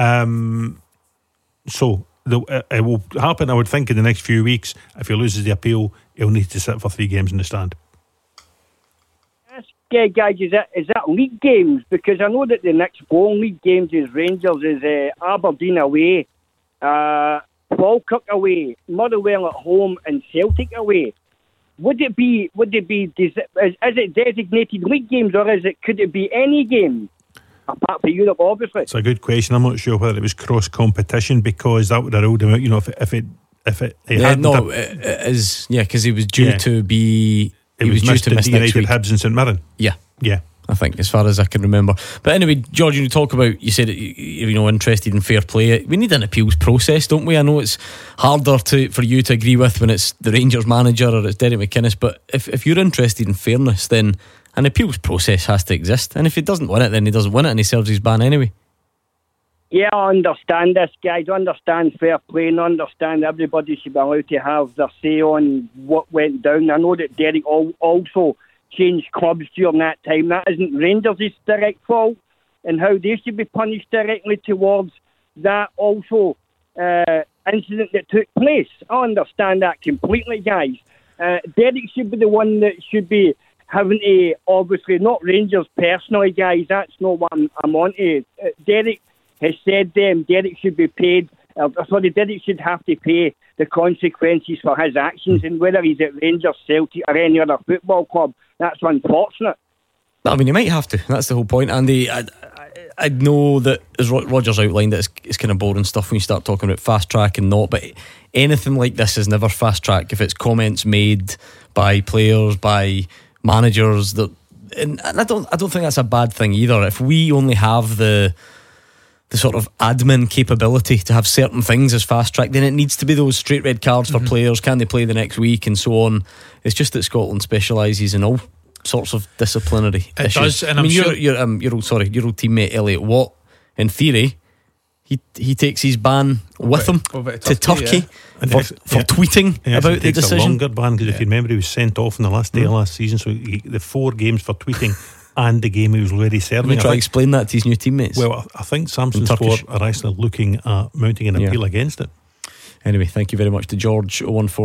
So, it will happen, I would think, in the next few weeks. If he loses the appeal, he'll need to sit for 3 games in the stand. Guys, is that league games? Because I know that the next 4 league games is Rangers, is Aberdeen away, Falkirk away, Motherwell at home, and Celtic away. Is it designated league games, or could it be any game apart from Europe? Obviously, it's a good question. I'm not sure whether it was cross competition, because that would have ruled him out. You know, if it it is, because he was due to be. He was due to miss next week. Hibs and St Mirren. Yeah. I think, as far as I can remember. But anyway, George, you talk about, you said you're interested in fair play. We need an appeals process, don't we? I know it's harder for you to agree with when it's the Rangers manager or it's Derek McInnes, but if you're interested in fairness, then an appeals process has to exist. And if he doesn't win it, then he doesn't win it and he serves his ban anyway. Yeah, I understand this, guys. I understand fair play and I understand everybody should be allowed to have their say on what went down. I know that Derek also changed clubs during that time. That isn't Rangers' direct fault. and how they should be punished directly towards that also incident that took place. I understand that completely, guys. Derek should be the one that should be having to, obviously, not Rangers personally, guys. That's not what I'm on to. Derek has said Derek should be paid. Derek should have to pay the consequences for his actions, and whether he's at Rangers, Celtic, or any other football club, that's unfortunate. I mean, he might have to. That's the whole point, Andy. I know that, as Roger's outlined, that it's kind of boring stuff when you start talking about fast track and not, but anything like this is never fast track if it's comments made by players, by managers. And I don't think that's a bad thing either. If we only have the sort of admin capability to have certain things as fast track, then it needs to be those straight red cards for players. Can they play the next week and so on? It's just that Scotland specialises in all sorts of disciplinary it issues. Does, and I mean, sure your old teammate Elliot Watt, in theory, he takes his ban with him to Turkey for tweeting about the decision. A longer ban, because if you remember, he was sent off on the last day of last season, so the 4 games for tweeting and the game he was already serving. Let me try to explain that to his new teammates. Well, I think Samson Sport are actually looking at mounting an appeal against it. Anyway, thank you very much to George.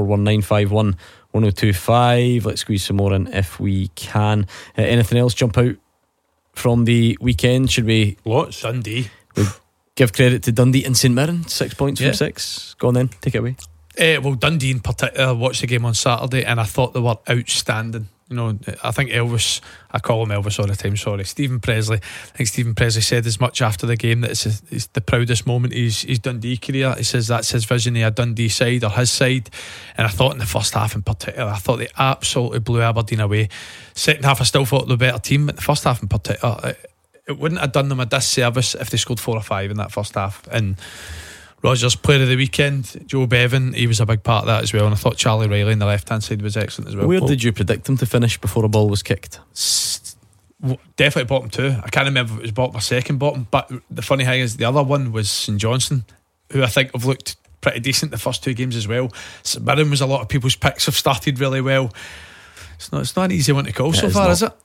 01419511025. Let's squeeze some more in if we can. Anything else jump out from the weekend? Should we? Lots. Dundee. We give credit to Dundee and St Mirren. 6 points from 6. Go on then, take it away. Well, Dundee in particular, watched the game on Saturday and I thought they were outstanding. You know, I think Elvis, I call him Elvis all the time, sorry, Stephen Presley. I think Stephen Presley said as much after the game that it's the proudest moment in his Dundee career. He says that's his vision of a Dundee side, or his side. And I thought in the first half in particular, I thought they absolutely blew Aberdeen away. Second half I still thought they were a better team, but the first half in particular, it wouldn't have done them a disservice if they scored 4 or 5 in that first half. And Rogers, player of the weekend, Joe Bevan, he was a big part of that as well. And I thought Charlie Riley on the left hand side was excellent as well. Where did you predict him to finish before a ball was kicked? Definitely bottom 2. I can't remember if it was bottom or second bottom, but the funny thing is the other one was St Johnstone, who I think have looked pretty decent the first 2 games as well. St Mirren was a lot of people's picks, have started really well. It's not an easy one to call so far, is it?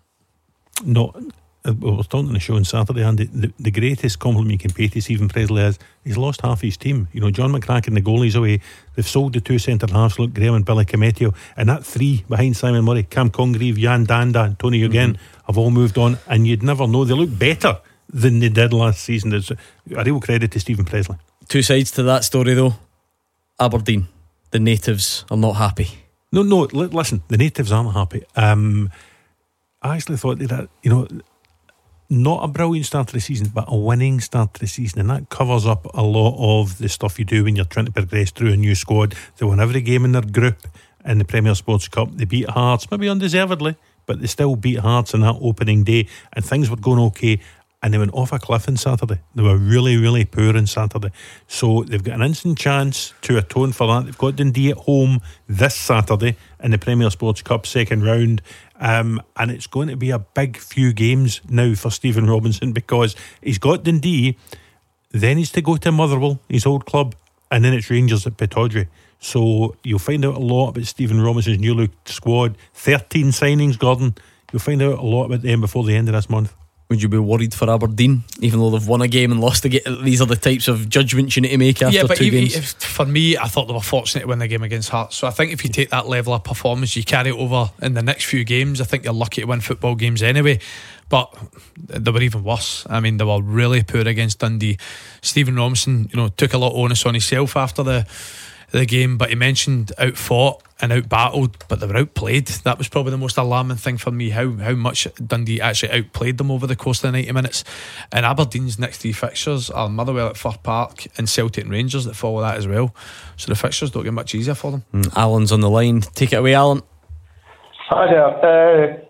No. We were talking on the show on Saturday, Andy. The greatest compliment you can pay to Stephen Presley is he's lost half his team. You know, John McCracken, the goalie's away. They've sold the 2 centre halves, Luke Graham and Billy Cometio, and that 3 behind Simon Murray, Cam Congreve, Jan Danda and Tony Eugene have all moved on, and you'd never know. They look better than they did last season. There's a real credit to Stephen Presley. 2 sides to that story though. Aberdeen, the natives are not happy. No, listen, the natives aren't happy. I actually thought that, you know, not a brilliant start to the season, but a winning start to the season, and that covers up a lot of the stuff you do when you're trying to progress through a new squad. They won every game in their group in the Premier Sports Cup. They beat Hearts, maybe undeservedly, but they still beat Hearts on that opening day, and things were going okay, and they went off a cliff on Saturday. They were really, really poor on Saturday, so they've got an instant chance to atone for that. They've got Dundee at home this Saturday in the Premier Sports Cup second round. And it's going to be a big few games now for Stephen Robinson, because he's got Dundee, then he's to go to Motherwell, his old club, and then it's Rangers at Pittodrie. So you'll find out a lot about Stephen Robinson's new look squad. 13 signings, Gordon. You'll find out a lot about them before the end of this month. Would you be worried for Aberdeen, even though they've won a game and lost a game? These are the types of judgments you need to make after 2 games. For me, I thought they were fortunate to win the game against Hearts. So I think if you take that level of performance, you carry it over in the next few games. I think you're lucky to win football games anyway. But they were even worse. I mean, they were really poor against Dundee. Stephen Robinson, you know, took a lot of onus on himself after the game, but he mentioned outfought and outbattled, but they were outplayed. That was probably the most alarming thing for me, how much Dundee actually outplayed them over the course of the 90 minutes. And Aberdeen's next 3 fixtures are Motherwell at Fir Park and Celtic and Rangers that follow that as well, so the fixtures don't get much easier for them. Alan's on the line. Take it away, Alan. Hi there.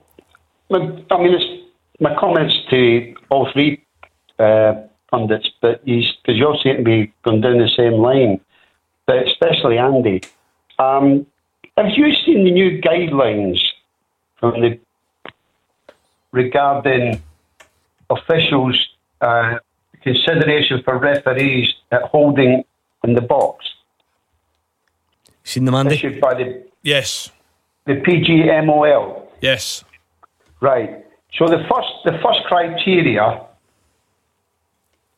It's my comments to all 3 pundits, but because you all seem to be going down the same line, but especially Andy. Have you seen the new guidelines from regarding officials' consideration for referees at holding in the box? Seen them, Andy? Issued by the PGMOL. Yes. Right. So the first criteria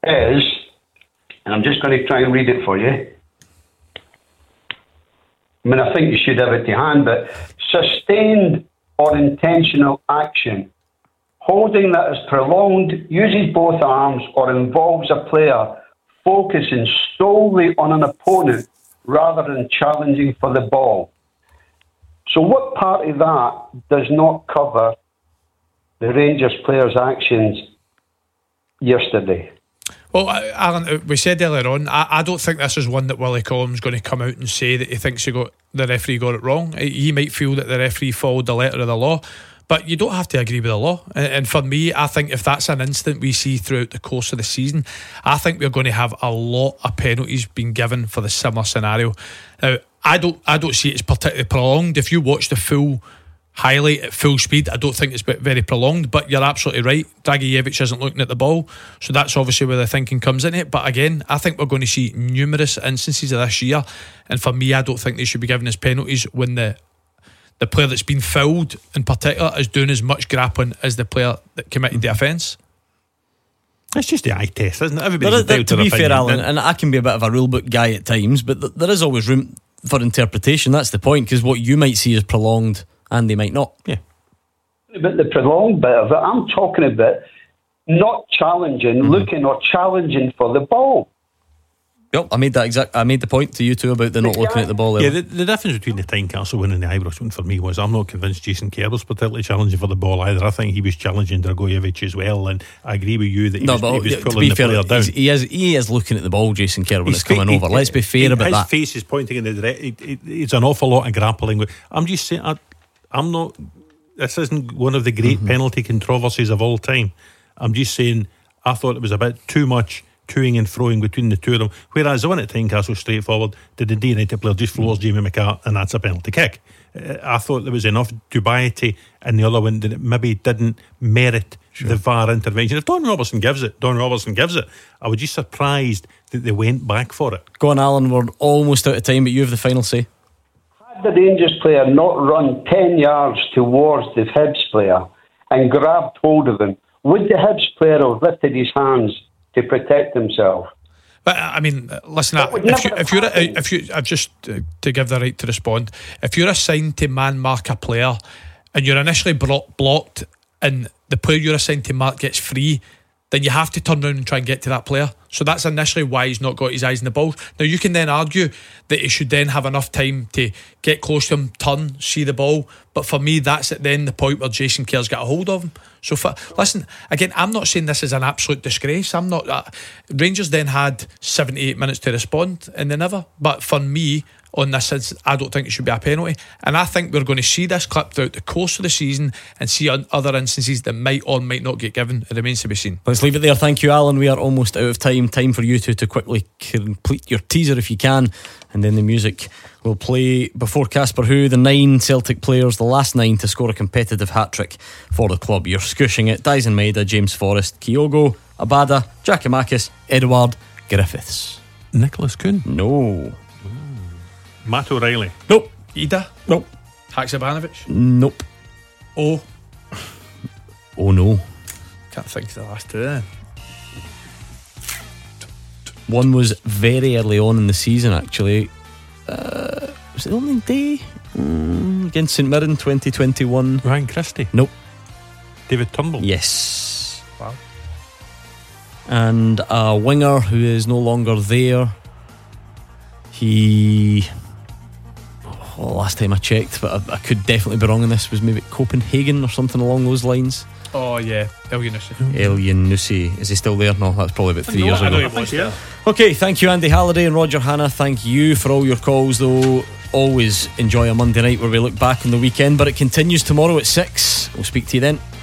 is, and I'm just going to try and read it for you. I mean, I think you should have it to hand, but sustained or intentional action. Holding that is prolonged, uses both arms, or involves a player focusing solely on an opponent rather than challenging for the ball. So what part of that does not cover the Rangers players' actions yesterday? Well, Alan, we said earlier on, I don't think this is one that Willie Collum's going to come out and say that he thinks the referee got it wrong. He might feel that the referee followed the letter of the law, but you don't have to agree with the law. And for me, I think if that's an incident we see throughout the course of the season, I think we're going to have a lot of penalties being given for the similar scenario. Now, I don't see it as particularly prolonged. If you watch the full highlight at full speed, I don't think it's very prolonged, but you're absolutely right. Dragicevic isn't looking at the ball, so that's obviously where the thinking comes in it. But again, I think we're going to see numerous instances of this year, and for me, I don't think they should be given as penalties when the player that's been fouled in particular is doing as much grappling as the player that committed the offence. It's just the eye test, isn't it? Everybody's entitled to be their fair, opinion. Alan, and I can be a bit of a rulebook guy at times, but there is always room for interpretation. That's the point, because what you might see is prolonged and they might not. Yeah. But the prolonged bit of it, I'm talking about not challenging, looking or challenging for the ball. Yep, I made the point to you too about the not looking at the ball. Yeah, the difference between the Tynecastle win and the Ibrox win for me was I'm not convinced Jason Kerr was particularly challenging for the ball either. I think he was challenging Dragojevic as well, and I agree with you that he was pulling the player down. He is looking at the ball, Jason Kerr, when it's coming over. Let's be fair about that. His face is pointing in the direction. It's an awful lot of grappling. I'm just saying, I'm not. This isn't one of the great penalty controversies of all time. I'm just saying, I thought it was a bit too much toing and froing between the two of them. Whereas the one at Tynecastle, straightforward, the Dundee United player just floors Jamie McCart, and that's a penalty kick. I thought there was enough dubiety in the other one that it maybe didn't merit the VAR intervention. If Don Robertson gives it. I was just surprised that they went back for it. Go on, Alan, we're almost out of time, but you have the final say. Had the Rangers player not run 10 yards towards the Hibs player and grabbed hold of him, would the Hibs player have lifted his hands to protect himself? But I mean, listen, to give the right to respond, if you're assigned to man mark a player and you're initially blocked and the player you're assigned to mark gets free, then you have to turn around and try and get to that player. So that's initially why he's not got his eyes on the ball. Now you can then argue that he should then have enough time to get close to him, turn, see the ball. But for me, that's at then the point where Jason Kerr's got a hold of him. So listen, again, I'm not saying this is an absolute disgrace. I'm not. Rangers then had 78 minutes to respond and they never. But for me, on this, I don't think it should be a penalty, and I think we're going to see this clip throughout the course of the season and see other instances that might or might not get given. It remains to be seen. Let's leave it there. Thank you, Alan. We are almost out of time. Time for you to quickly complete your teaser if you can, and then the music will play before Casper Who, the 9 Celtic players, the last 9 to score a competitive hat-trick for the club. You're scushing it. Dyson Maeda, James Forrest, Kyogo, Abada, Giakoumakis, Edouard, Griffiths. Nicholas Kuhn? No. Matt O'Reilly? Nope. Ida? Nope. Haksabanovic? Nope. Oh no. Can't think of the last two then. One was very early on in the season, actually. Was it the only day? Against St Mirren 2021. Ryan Christie? Nope. David Turnbull? Yes. Wow. And a winger who is no longer there. Last time I checked, but I could definitely be wrong on this, was maybe Copenhagen or something along those lines. Oh yeah, Elyounoussi. Is he still there? No, that's probably about 3 years ago. I know he was there. Okay, thank you Andy Halliday and Roger Hanna. Thank you for all your calls, though. Always enjoy a Monday night where we look back on the weekend, but it continues tomorrow at 6. We'll speak to you then.